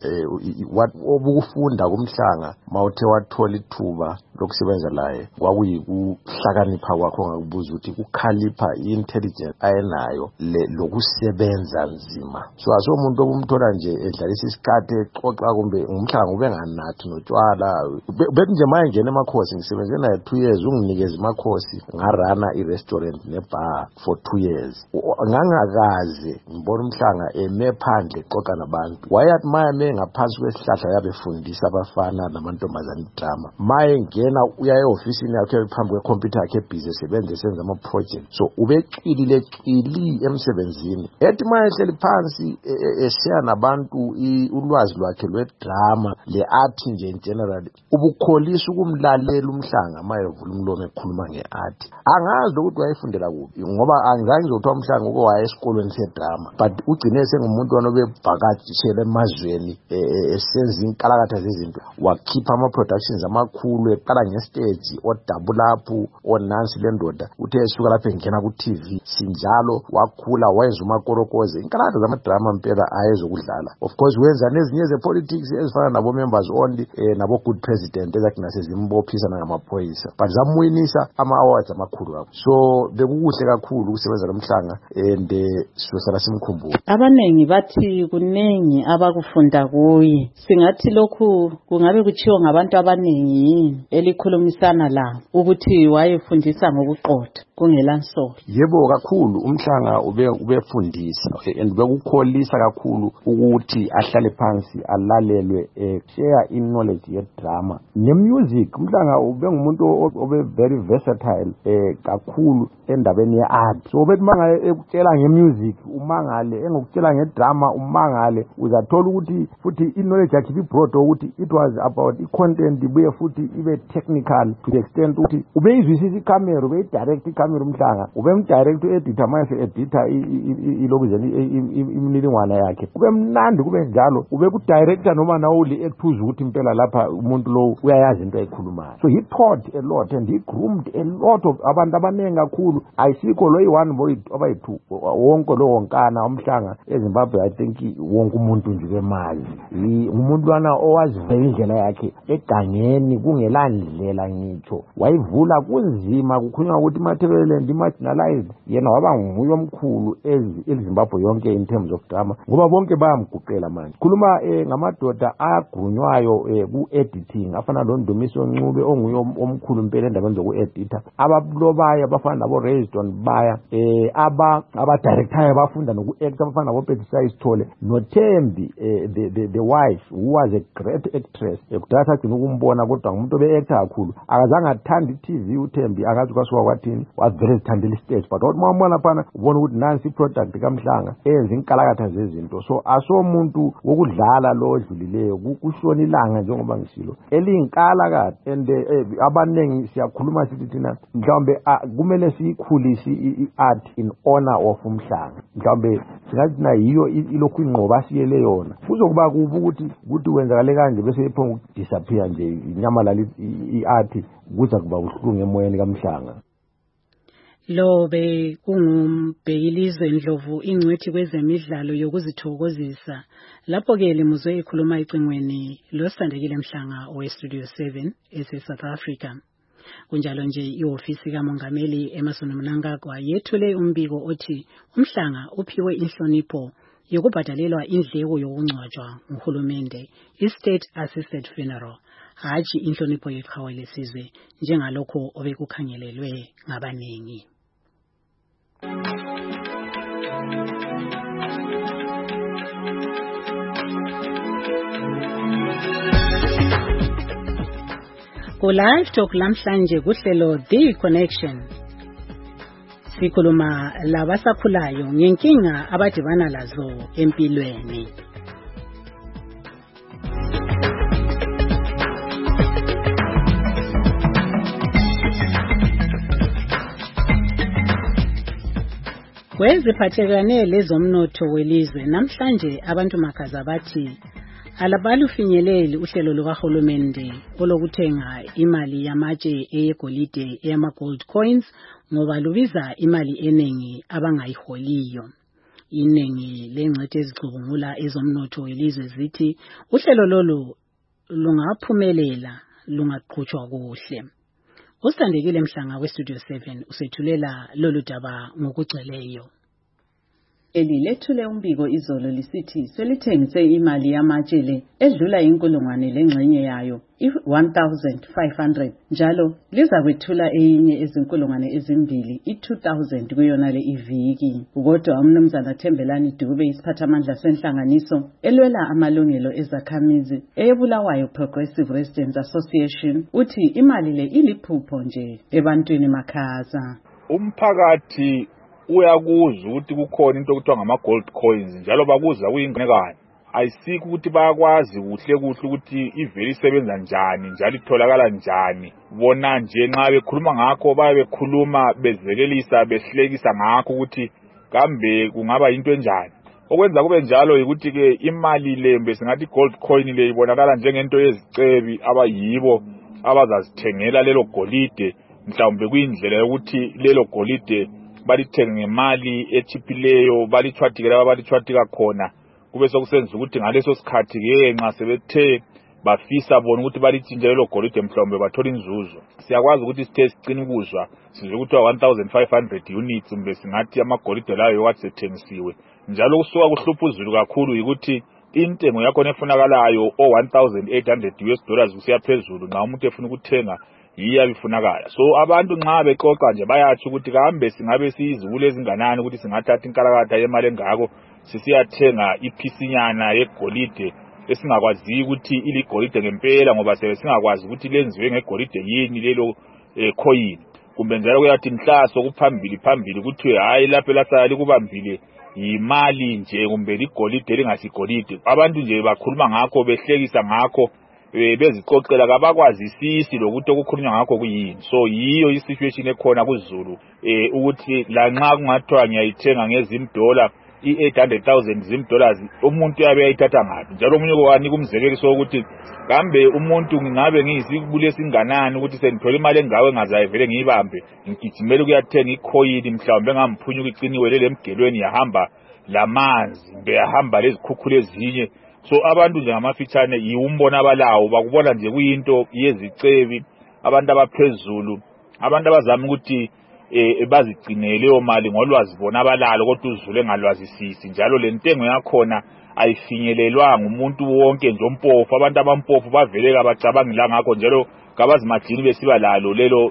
obukufunda kuMhlanga mawuthe wathola ithuba lokusebenza laye kwakuyikuhlakanipha kwakho ngakubuza ukuthi kukhalipha intelligence ayenayo lokusebenza nzima. So umuntu obumthola nje edlalisa isikhathi exoxa kumbe uMhlanga ubenganathi notshwala. Bethi nje maye ngene emakhosi ngisebenze naye 2 years unginikeza emakhosi ngarana i-restaurant nebar for 2 years. Ngangakaze ngibona uMhlanga eme phandle exoxa nabantu. Wayathi maye ngaphansi kwesihlahla yabefundisa abafana namantombazane idrama. Maye ngena uya eofisini yakhe phambi kwecomputer yakhe busy esebenza senza ama project. So ubecilile emsebenzini. Ethi maye ehleli phansi eshiya nabantu ulwazi lwakhe lwedrama le-art nje in general ubukholisa ukumlalela uMhlanga maye uvula umlomo ekhuluma nge-art. Angazi ukuthi wayefundela kuphi ngoba angizange ngizothiwa uMhlanga uke waya esikolweni sedrama, but ugcine sengumuntu wanobevakatshela emazweni esenza inkalakatha zezinto. Wakhipha ama-productions amakhulu eqala ngestage odouble up onansi lendoda uthe esuka lapho engena ku-TV sinjalo wakhula wayenza umakorokoze inkalakatha zamadrama mpela ayezokudlala. Of course wenza nezinye ze-politics ezifana nabo-members only nabo good president ezagcina sezimbophisa nangamaphoyisa, but zamwinisa ama-awards amakhulu kakhulu. So bekukuhle kakhulu ukusebenza noMhlanga and siyosala simkhumbula. Abanengi bathi kunengi abakufunda kuye. Singathi lokhu kungabe kuchiwo ngabantu abanengi yini elikhulumisana la ukuthi wayefundisa ngokuqotha kungela nsolo. Yebo kakhulu uMhlanga ubefundisa and bekukholisa kakhulu ukuthi ahlale phansi alalelwe share in-knowledge yedrama ne-music. uMhlanga ubengumuntu obe very versatile kakhulu endabeni ye-art. So bethi mangale ekutshela nge-music umangale, engokutshela ngedrama umangale, uzathola ukuthi futhi i-knowledge yakhe ibroad ukuthi it was about i-content ibuye futhi ibe technical to the extent ukuthi ubeyizwisisa i-camera, ubeyidirect i-camera uMhlanga, ubemdirect u-editor manje edita ilokuzeni imininingwana yakhe, kube mnandi kube njalo, ubekudirector noma nawuli ethuza ukuthi impela lapha umuntu lo uyayazi into ayikhulumayo. So he taught a lot and he groomed a lot of abantu abanengi kakhulu kakhulu ayisikho lo yi1 abayi2 wonke lo wonkana umhlanga eZimbabwe. I think wonke umuntu nje bemazi umuntu lwana owazi indlela yakhe egangeni kungelandlela ngitsho wayivula kunzima kukhulunywa ukuthi iMatabeleland marginalized yena waba nguye omkhulu eZimbabwe yonke in terms of drama ngoba bonke bayamguqela manje. Khuluma ngamadoda agunywayo ku-editing afana loNdumiso Ncube onguye omkhulu impela endabeni zoku-edita abalobayo abafana nabo Rayston Baya aba-director bafunda noku-act abafana nabo Petisai Sithole noThembi the wife who was a great actress kudala sagcina ukumbona kodwa ngumuntu obe-actor kakhulu akazange athanda i-TV uThembi akazi kwasuka kwathini wavele zithandela istage but wathi mawambona phana ubona ukuthi nansi i-product kaMhlanga eyenza inkalakatha zezinto so asomuntu wokudlala lo odlulileyo kushona ilanga njengoba ngishilo eliyinkalakatha and abaningi siyakhuluma sithi thina mhlawumbe kumele siyikhulise i-art in honor of uMhlanga mhlawumbe singathi na yiyo ilokhu inqoba siyele yona kuzokuba kubi ukuthi wenzakale kanje bese iphonga ukudisappear nje inyamalala i-art kuza kuba uhlungu emoyeni kaMhlanga. Lo kungumbhekilizwe Ndlovu ingcwethi kwezemidlalo yokuzithokozisa lapho ke limuzwe ikhuluma icingweni loSandekile Mhlanga we-Studio 7 ese-South Africa. Kunjalo nje ihofisi kamongameli Emmerson Mnangagwa yethule umbiko othi uMhlanga uphiwe inhlonipho yokubhadalelwa indleko yokungcwatshwa nguhulumende i-State Assisted Funeral haji inhlonipho yeqhawe lesizwe njengalokho obekukhangelelwe ngabaningi. Ku-Live Talk lamhlanje kuhlelo The Connection sikhuluma labasakhulayo ngenkinga abadibana lazo empilweni. Kweziphathelane lezomnotho welizwe namhlanje abantu makaza bathi alabalufinyeleli uhlelo lukahulumende olokuthenga imali yamatshe eyegolide eyama-gold coins ngoba lubiza imali eningi abangayiholiyo. Iningi lengcwethi ezicubungula ezomnotho welizwe zithi uhlelo lolu lungaphumelela lungaqhutshwa kuhle. uSandekile Mhlanga we-Studio 7 usethulela lolu daba ngokugcweleyo. Lethule umbiko izolo lisithi selithengise imali yamatshele edlula inkulungwane lengxenye yayo i-1500 njalo liza kwethula eyinye ezinkulungwane ezimbili i-2000 kuyona le iviki. Kodwa umnumzana Thembelani Dube isiphathamandla senhlanganiso elwela amalungelo ezakhamizi eyeBulawayo Progressive Residents Association uthi imali le iliphupho nje ebantwini makhaza. Umphakathi uyakuzwa ukuthi kukhona into okuthiwa ngama-gold coins njalo bakuzwa kuyinganekwane. Ayisikho ukuthi bayakwazi kuhle ukuthi ivele isebenza njani njalo itholakala njani. Bona nje nxa bekhuluma ngakho bayebekhuluma bezekelisa behlekisa ngakho ukuthi kambe kungaba into enjani. Okwenza kube njalo ukuthi ke imali le mbe singathi gold coin le ibonakala njengento yezicebi abayibo abazazithengela lelo golide mhlawumbe kuyindlela yokuthi lelo golide balithenge ngemali echiphileyo balithwathikela abalithwathika khona kube sokusenza ukuthi ngaleso sikhathi ke nxa sebethe bafisa bona ukuthi balitshintshe lelo golide mhlawumbe bathola inzuzo. Siyakwazi ukuthi sithe sicina ukuzwa sizwe ukuthi 1500 units mbe singathi amagolide layo wathi sethengisiwe njalo kusuka kuhlupha uzulu kakhulu ukuthi intengo yakho efunakalayo $1800 kusiya phezulu nxa umuntu efuna ukuthenga iyabifunakala. So abantu nxa beqoqa nje bayathi ukuthi kambe singabe sizibule ezinganani ukuthi singathatha inkalakatha yemali engako sisiyathenga iphisinyana yegolide esingakwazi ukuthi iligolide ngempela ngoba singakwazi ukuthi lenziwe ngegolide yini lelo coin. Kumbe njalo kuyathi mhlaso kuphambili ukuthi hayi lapha lasala likubambile imali nje kumbe ligolide lingasigolide. Abantu nje bakhuluma ngakho behlekisa ngakho bezixoxela kabakwazisisi lokuthi okukhulunywa ngakho kuyini. So yiyo isituation ekhona kuZulu ukuthi lanxa kungathiwa ngiyayithenga $10 i-800,000 zim-dollars umuntu uyabe ayithatha ngaphi njalo omunye kwanika umzekeliso wokuthi kambe umuntu ngingabe ngiyisibulo esinganani ukuthi sengithola imali engawe engazayivele ngiyibambe ngigijimele ukuyathenga ikhoyini mhlawumbe engamphunyuka iciniwe lemgelweni yahamba lamanzi beyahamba lezikhukhula ezinye. So abantu nje ngamafitshane yiwumbona abalawo bakubona nje kuyinto yezicebi abantu abaphezulu abantu abazama ukuthi bazigcinele leyo mali ngolwazi bona abalalo kodwa uzule engalwazisisi njalo lentengo yakhona ayifinyelelwanga umuntu wonke nje ompofu. Abantu abampofu baveleka bacabangela ngakho njalo kabazimajini besiba lalo lelo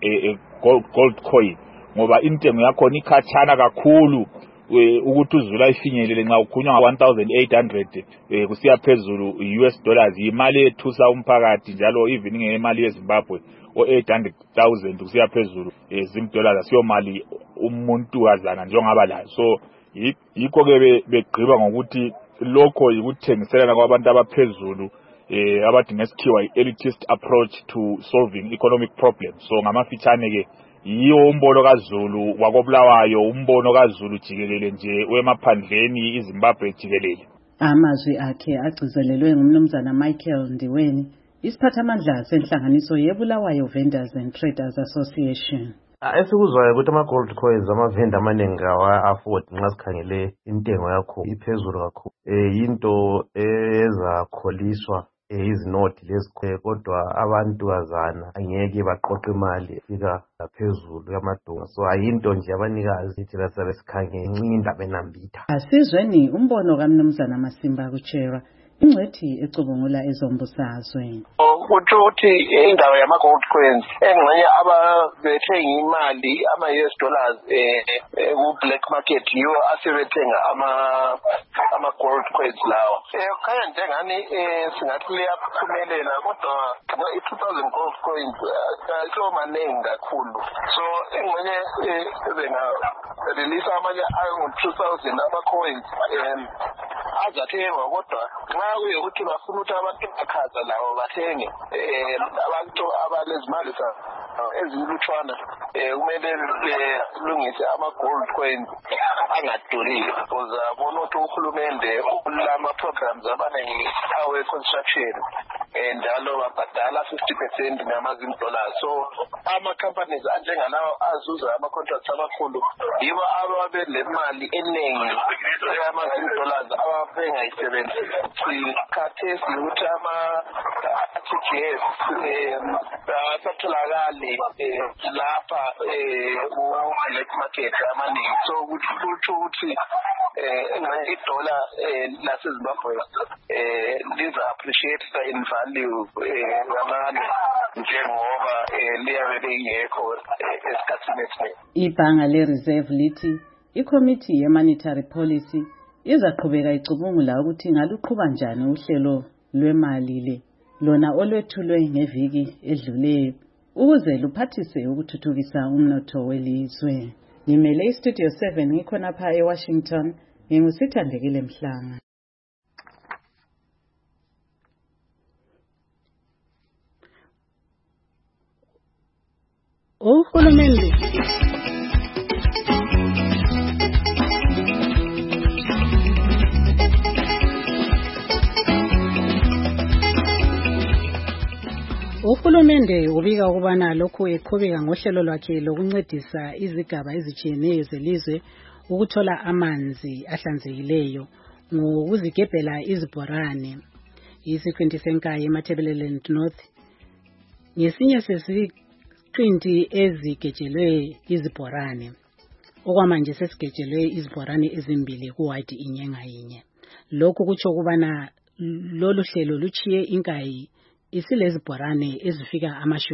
gold coin ngoba intengo yakhona ikhatshana kakhulu ukuthi uzula ayifinyelele nxa ukhunywa nga-1,800 kusiya phezulu US dollars imali ethusa umphakathi njalo even ngemali yeZimbabwe o-800,000 kusiya phezulu zim-dollars asiyo mali umuntu wazana njengaba layo. So yikho ke begqiba ngokuthi lokho yikuthengiselana kwabantu abaphezulu abathi ngesikhiwa i-elitist approach to solving economic problems. So ngamafitshane ke yiyo umbono kaZulu wakobulawayo umbono kaZulu jikelele nje wemaphandleni iZimbabwe jikelele. Amazwi akhe agcizelelwe ngumnumzana Michael Ndiweni, isiphathamandla senhlanganiso yeBulawayo Vendors and Traders Association. Esikuzwayo ukuthi ama-gold coins amavenda amaningi awa-afford nxa sikhangele intengo yakho iphezulu kakhulu. Yinto ezakholiswa izinoti lezi kodwa abantu azana angeke baqoqe imali efika phezulu yamadonga. So ayinto nje abanikazi thina sabe sikhangele incindaba enambitha. Asizweni umbono kaMnumzana Masimba kuchera ingcethi ecubungula ezombusazwe. Ukuthi indaba yama-gold coins engxenye ababethenga imali ama-US dollars ku-black market yiwo asebethenga ama-gold coins lawo. Khanya njengani singathi liyaphumelela kodwa i-2,000 gold coins so maningi kakhulu. So engxenye bengarelease amanye angu-2,000 ama-coins azathengwa kodwa nxa kuyekuthi bafuna ukuthi abantu bakhaza lawo bathenge abantu abalezimali ezilutshwana kumele belungise ama-gold coins angaduriyo uzabona ukuthi uhulumende ulama-programs abaningi awe-construction njalo babhadala 50% ngama-dollars. So ama-companies anjengalawo azuza ama-contracts amakhulu yibo ababelemali eningi yama-dollars ababengayisebenzisi. Khathesi ukuthi ama-TGS asatholakali lapha ku-black market amaningi. So kutsho ukuthi idola laseZimbabwe liza-appreciate in value kancane njengoba liyabe lingekho esikhathini esiningi. Ibhanga le-Reserve lithi iCommittee ye-Monetary Policy izaqhubeka icubungula ukuthi ngaluqhuba njani uhlelo lwemali le lona olwethulwe ngeviki edluleyo ukuze luphathise ukuthuthukisa umnotho welizwe. Ngimele iStudio 7 ngikhonapha eWashington ngingusithandekile Mhlanga. Uhulumende Uhulumende ubika ukubana lokhu eqhubeka ngohlelo lwakhe lokuncedisa izigaba ezitshiyeneyo zelizwe ukuthola amanzi ahlanzekileyo ngokuzigebhela izibhorane. Isiqinti senkayi eMatabeleland North ngesinye sesiqinti ezigejelwe izibhorane. Okwamanje sesigejelwe izibhorane ezimbili kuwadi inye ngayinye. Lokhu kutsho ukubana lolu hlelo luchiye inkayi isilezibhorane ezifika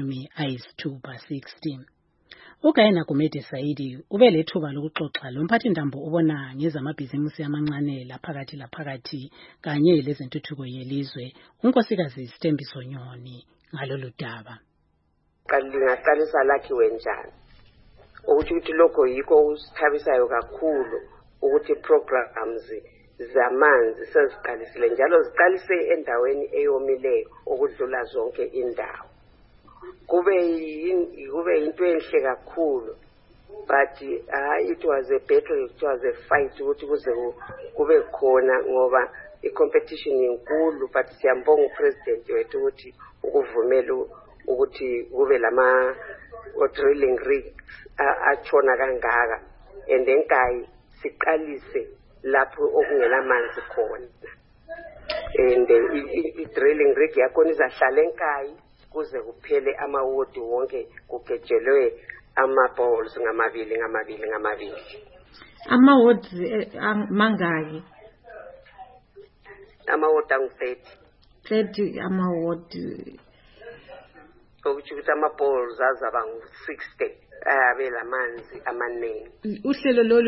60. Ugayena Gumede Saidi ubelethuba lokuxoxa lomphathintambo ubona ngezamabhizimusi amancane laphakathi kanye lezentuthuko yelizwe unkosikazi Sithembiso Nyoni ngalolu daba. Lingaqalisa lakhiwe njani ukuthi lokho yikho usithabisayo kakhulu ukuthi programs zamanzi seziqalisile njalo ziqalise endaweni eyomileyo okudlula zonke indawo. Kube into enhle kakhulu but it was a battle, it was a fight ukuthi kuze kube khona ngoba i-competition inkulu, but siyambonga upresident wethu ukuthi ukuvumela ukuthi kube lama drilling rigs atshona kangaka, and enkayi siqalise lapho okungela manzi khona, and i-drilling rig yakhona izahlala enkayi kuze kuphele amawodi wonke kugejelwe ama-balls ngamabili. Ama-wards mangaki? Ama-ward angu-30 ama-ward. Okuthi ukuthi ama-balls azaba ngu-60 ayabe lamanzi amaningi. Uhlelo lolu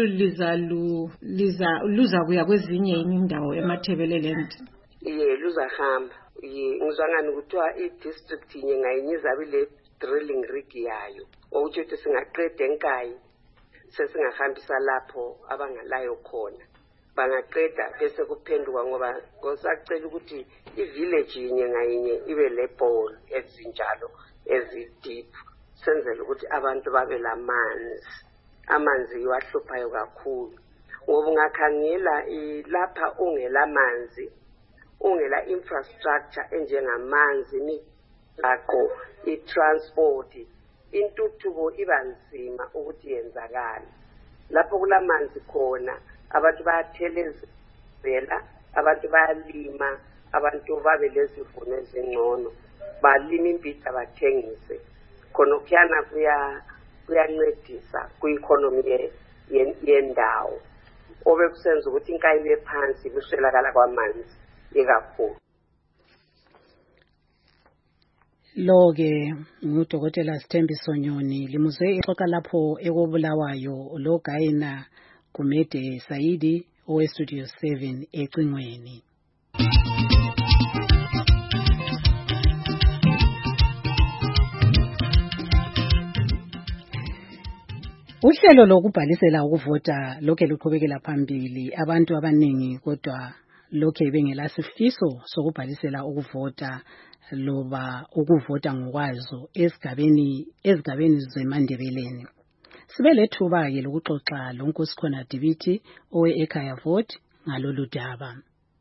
luza kuya kwezinye indawo eMathebeleland? Luzahamba. Ngizwa ngani kuthiwa i-district inye ngayinye izabe le drilling rig yayo, okuthi ukuthi singaqeda enkayi sesingahambisa lapho abangalayo khona, bangaqeda bese kuphenduka ngoba ngosacela ukuthi i-village inye ngayinye ibe le ball ezinjalo ezi-deep, senzele ukuthi abantu babe amanzi iwahluphayo kakhulu, ngoba ungakhangela lapha ungelamanzi, ungela infrastructure enjengamanzi, imigaqo, i-transport, intuthuko iba nzima ukuthi yenzakale. Lapho kulamanzi khona abantu bayathelezela, abantu bayalima, abantu babe lezivuno ezingcono, balima imbida bathengise, khona kuyana kuyancedisa ku-economy yendawo, obekusenza ukuthi inkayi ibe phansi kuswelakala kwamanzi ikakhulu. Lo-ke ngudokotela Sithembiso Nyoni, limuze ixoxa lapho ekobulawayo lo Gayina Gumede Saidi owestudio 7 ecingweni. Uhlelo lokubhalisela ukuvota lokhe luqhubekela phambili, abantu abaningi kodwa lokhe bengelasifiso sokubhalisela ukuvota loba ukuvota ngokwazo ezigabeni zeMandebeleni. Sibe lethuba ke lokuxoxa loNkosikhona Dibiti owe-Ekhaya Vote ngalolu daba.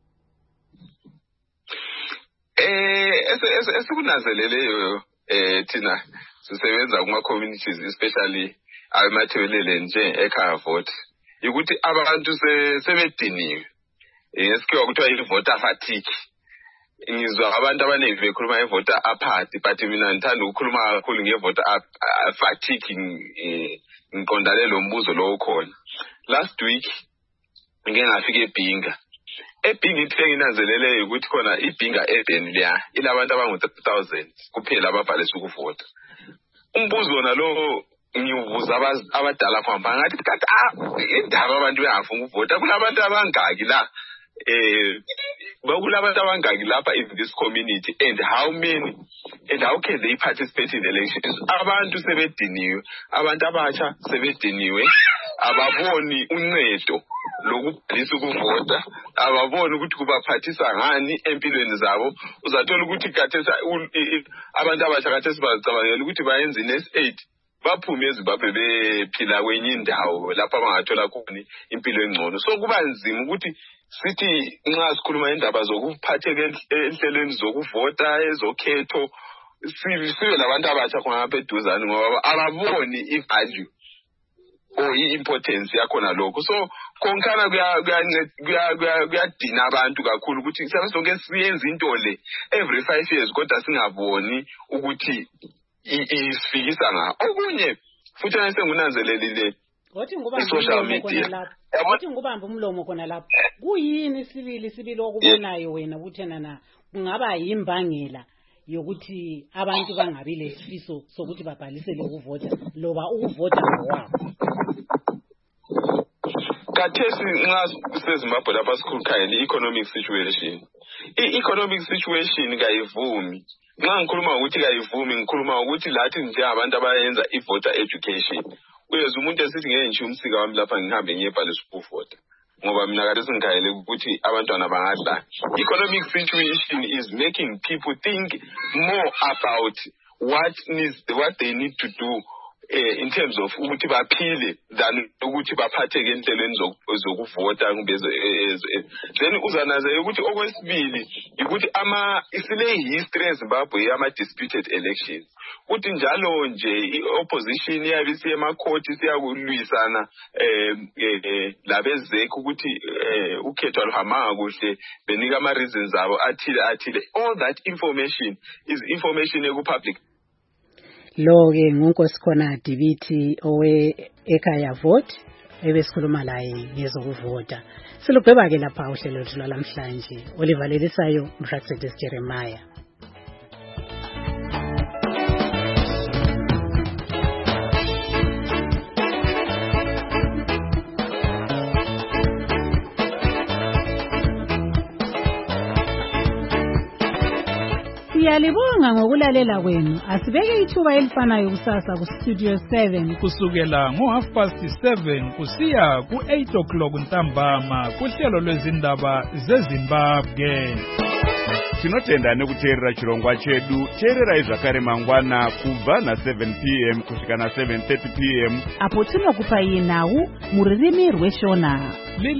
Esikunanzeleleyo thina sisebenza kuma communities especially abathebelele nje Ekhaya Vote ukuthi abantu sebediniwe. Esikho kuthiwa i-voter fatigue. Ngizwa abantu abaningi bekhuluma nge-voter apathy, but mina ngithanda ukukhuluma kakhulu nge-voter fatigue ngiqondane lo mbuzo lo ukhona. Last week ngike ngafika eBhinga. eBhinga into enginanzeleleyo ukuthi khona iBhinga urban leya ilabantu abangu-30,000 kuphela ababhalisa ukuvota. Umbuzo wona lo ngiwubuza abadala kwamba ngathi kanti indaba abantu bengafuna ukuvota kulabantu abangaki la bakulabantu abangaki lapha in this community, and how can they participate in elections? Abantu sebediniwe, abantu abatsha sebediniwe, ababoni uncedo lokubhalisa ukuvota, ababoni ukuthi kubaphathisa ngani empilweni zabo. Uzathola ukuthi kathesa abantu abatsha kathesa bazicabangela ukuthi bayenze i-S8 baphume eZimbabwe bephila kwenye indawo lapha bangathola khona impilo engcono. So kuba nzima ukuthi sithi nxa sikhuluma indaba zokuphatheka enhlelweni zokuvota ezokhetho sibe labantu abatsha khona eduzane ngoba ababoni i-value or i-importance yakhona lokho. So konkana kuyadina abantu kakhulu ukuthi sonke siyenze into le every 5 years kodwa singaboni ukuthi isifikisa nga okunye futhi sengunanzelelile wathi ngubamba umlomo khona lapho kuyini sibili okubonayo wena ukuthena na kungaba yimbangela yokuthi abantu bangabi lesifiso sokuthi babhalisele ukuvota loba ukuvota ngokwabo. Kathesi nxa seZimbabwe lapha sikhulukhayela i-economic situation kayivumi. Nxa ngikhuluma ukuthi kayivumi ngikhuluma ukuthi lathi njengabantu abayenza i-voter education. Uyeza umuntu esithi ngeke ngisho umsika wami lapha ngihambe ngiyebhalisa ukuvota ngoba mina kade singikhayele ukuthi abantwana bangadlala. Economic situation is making people think more about what they need to do in terms of ukuthi baphile than ukuthi baphatheke enhlelweni zokuvota then uzanaze ukuthi okwesibili ukuthi isile history eZimbabwe ama disputed elections uthi njalo nje i-opposition yabisi emakhoti siyakulwisana labezekho ukuthi ukhetho aluhamba kuhle benika ama reasons abo athile all that information is information eku-public. Lo-ke nguNkosikhona Dibithi ekhaya vote ebesikhuluma laye ngezokuvota. Silubheba-ke lapha uhlelo lwethu lwalamhlanje olivalelisayo uMhlatsedes Jeremiah. Siyalibonga ngokulalela kwenu. Asibeke ithuba elifanayo kusasa ku Studio 7 kusukela ngo7:30 kusiya ku8:00 ntambama kuhlelo lwezindaba zeZimbabwe. Tinotenda nekuteerera chirongwa chedu. Teerera zvakare mangwana kubva na7 p.m. kusvika na7:30 p.m. apo tinokupa nawu muririmi rweshona.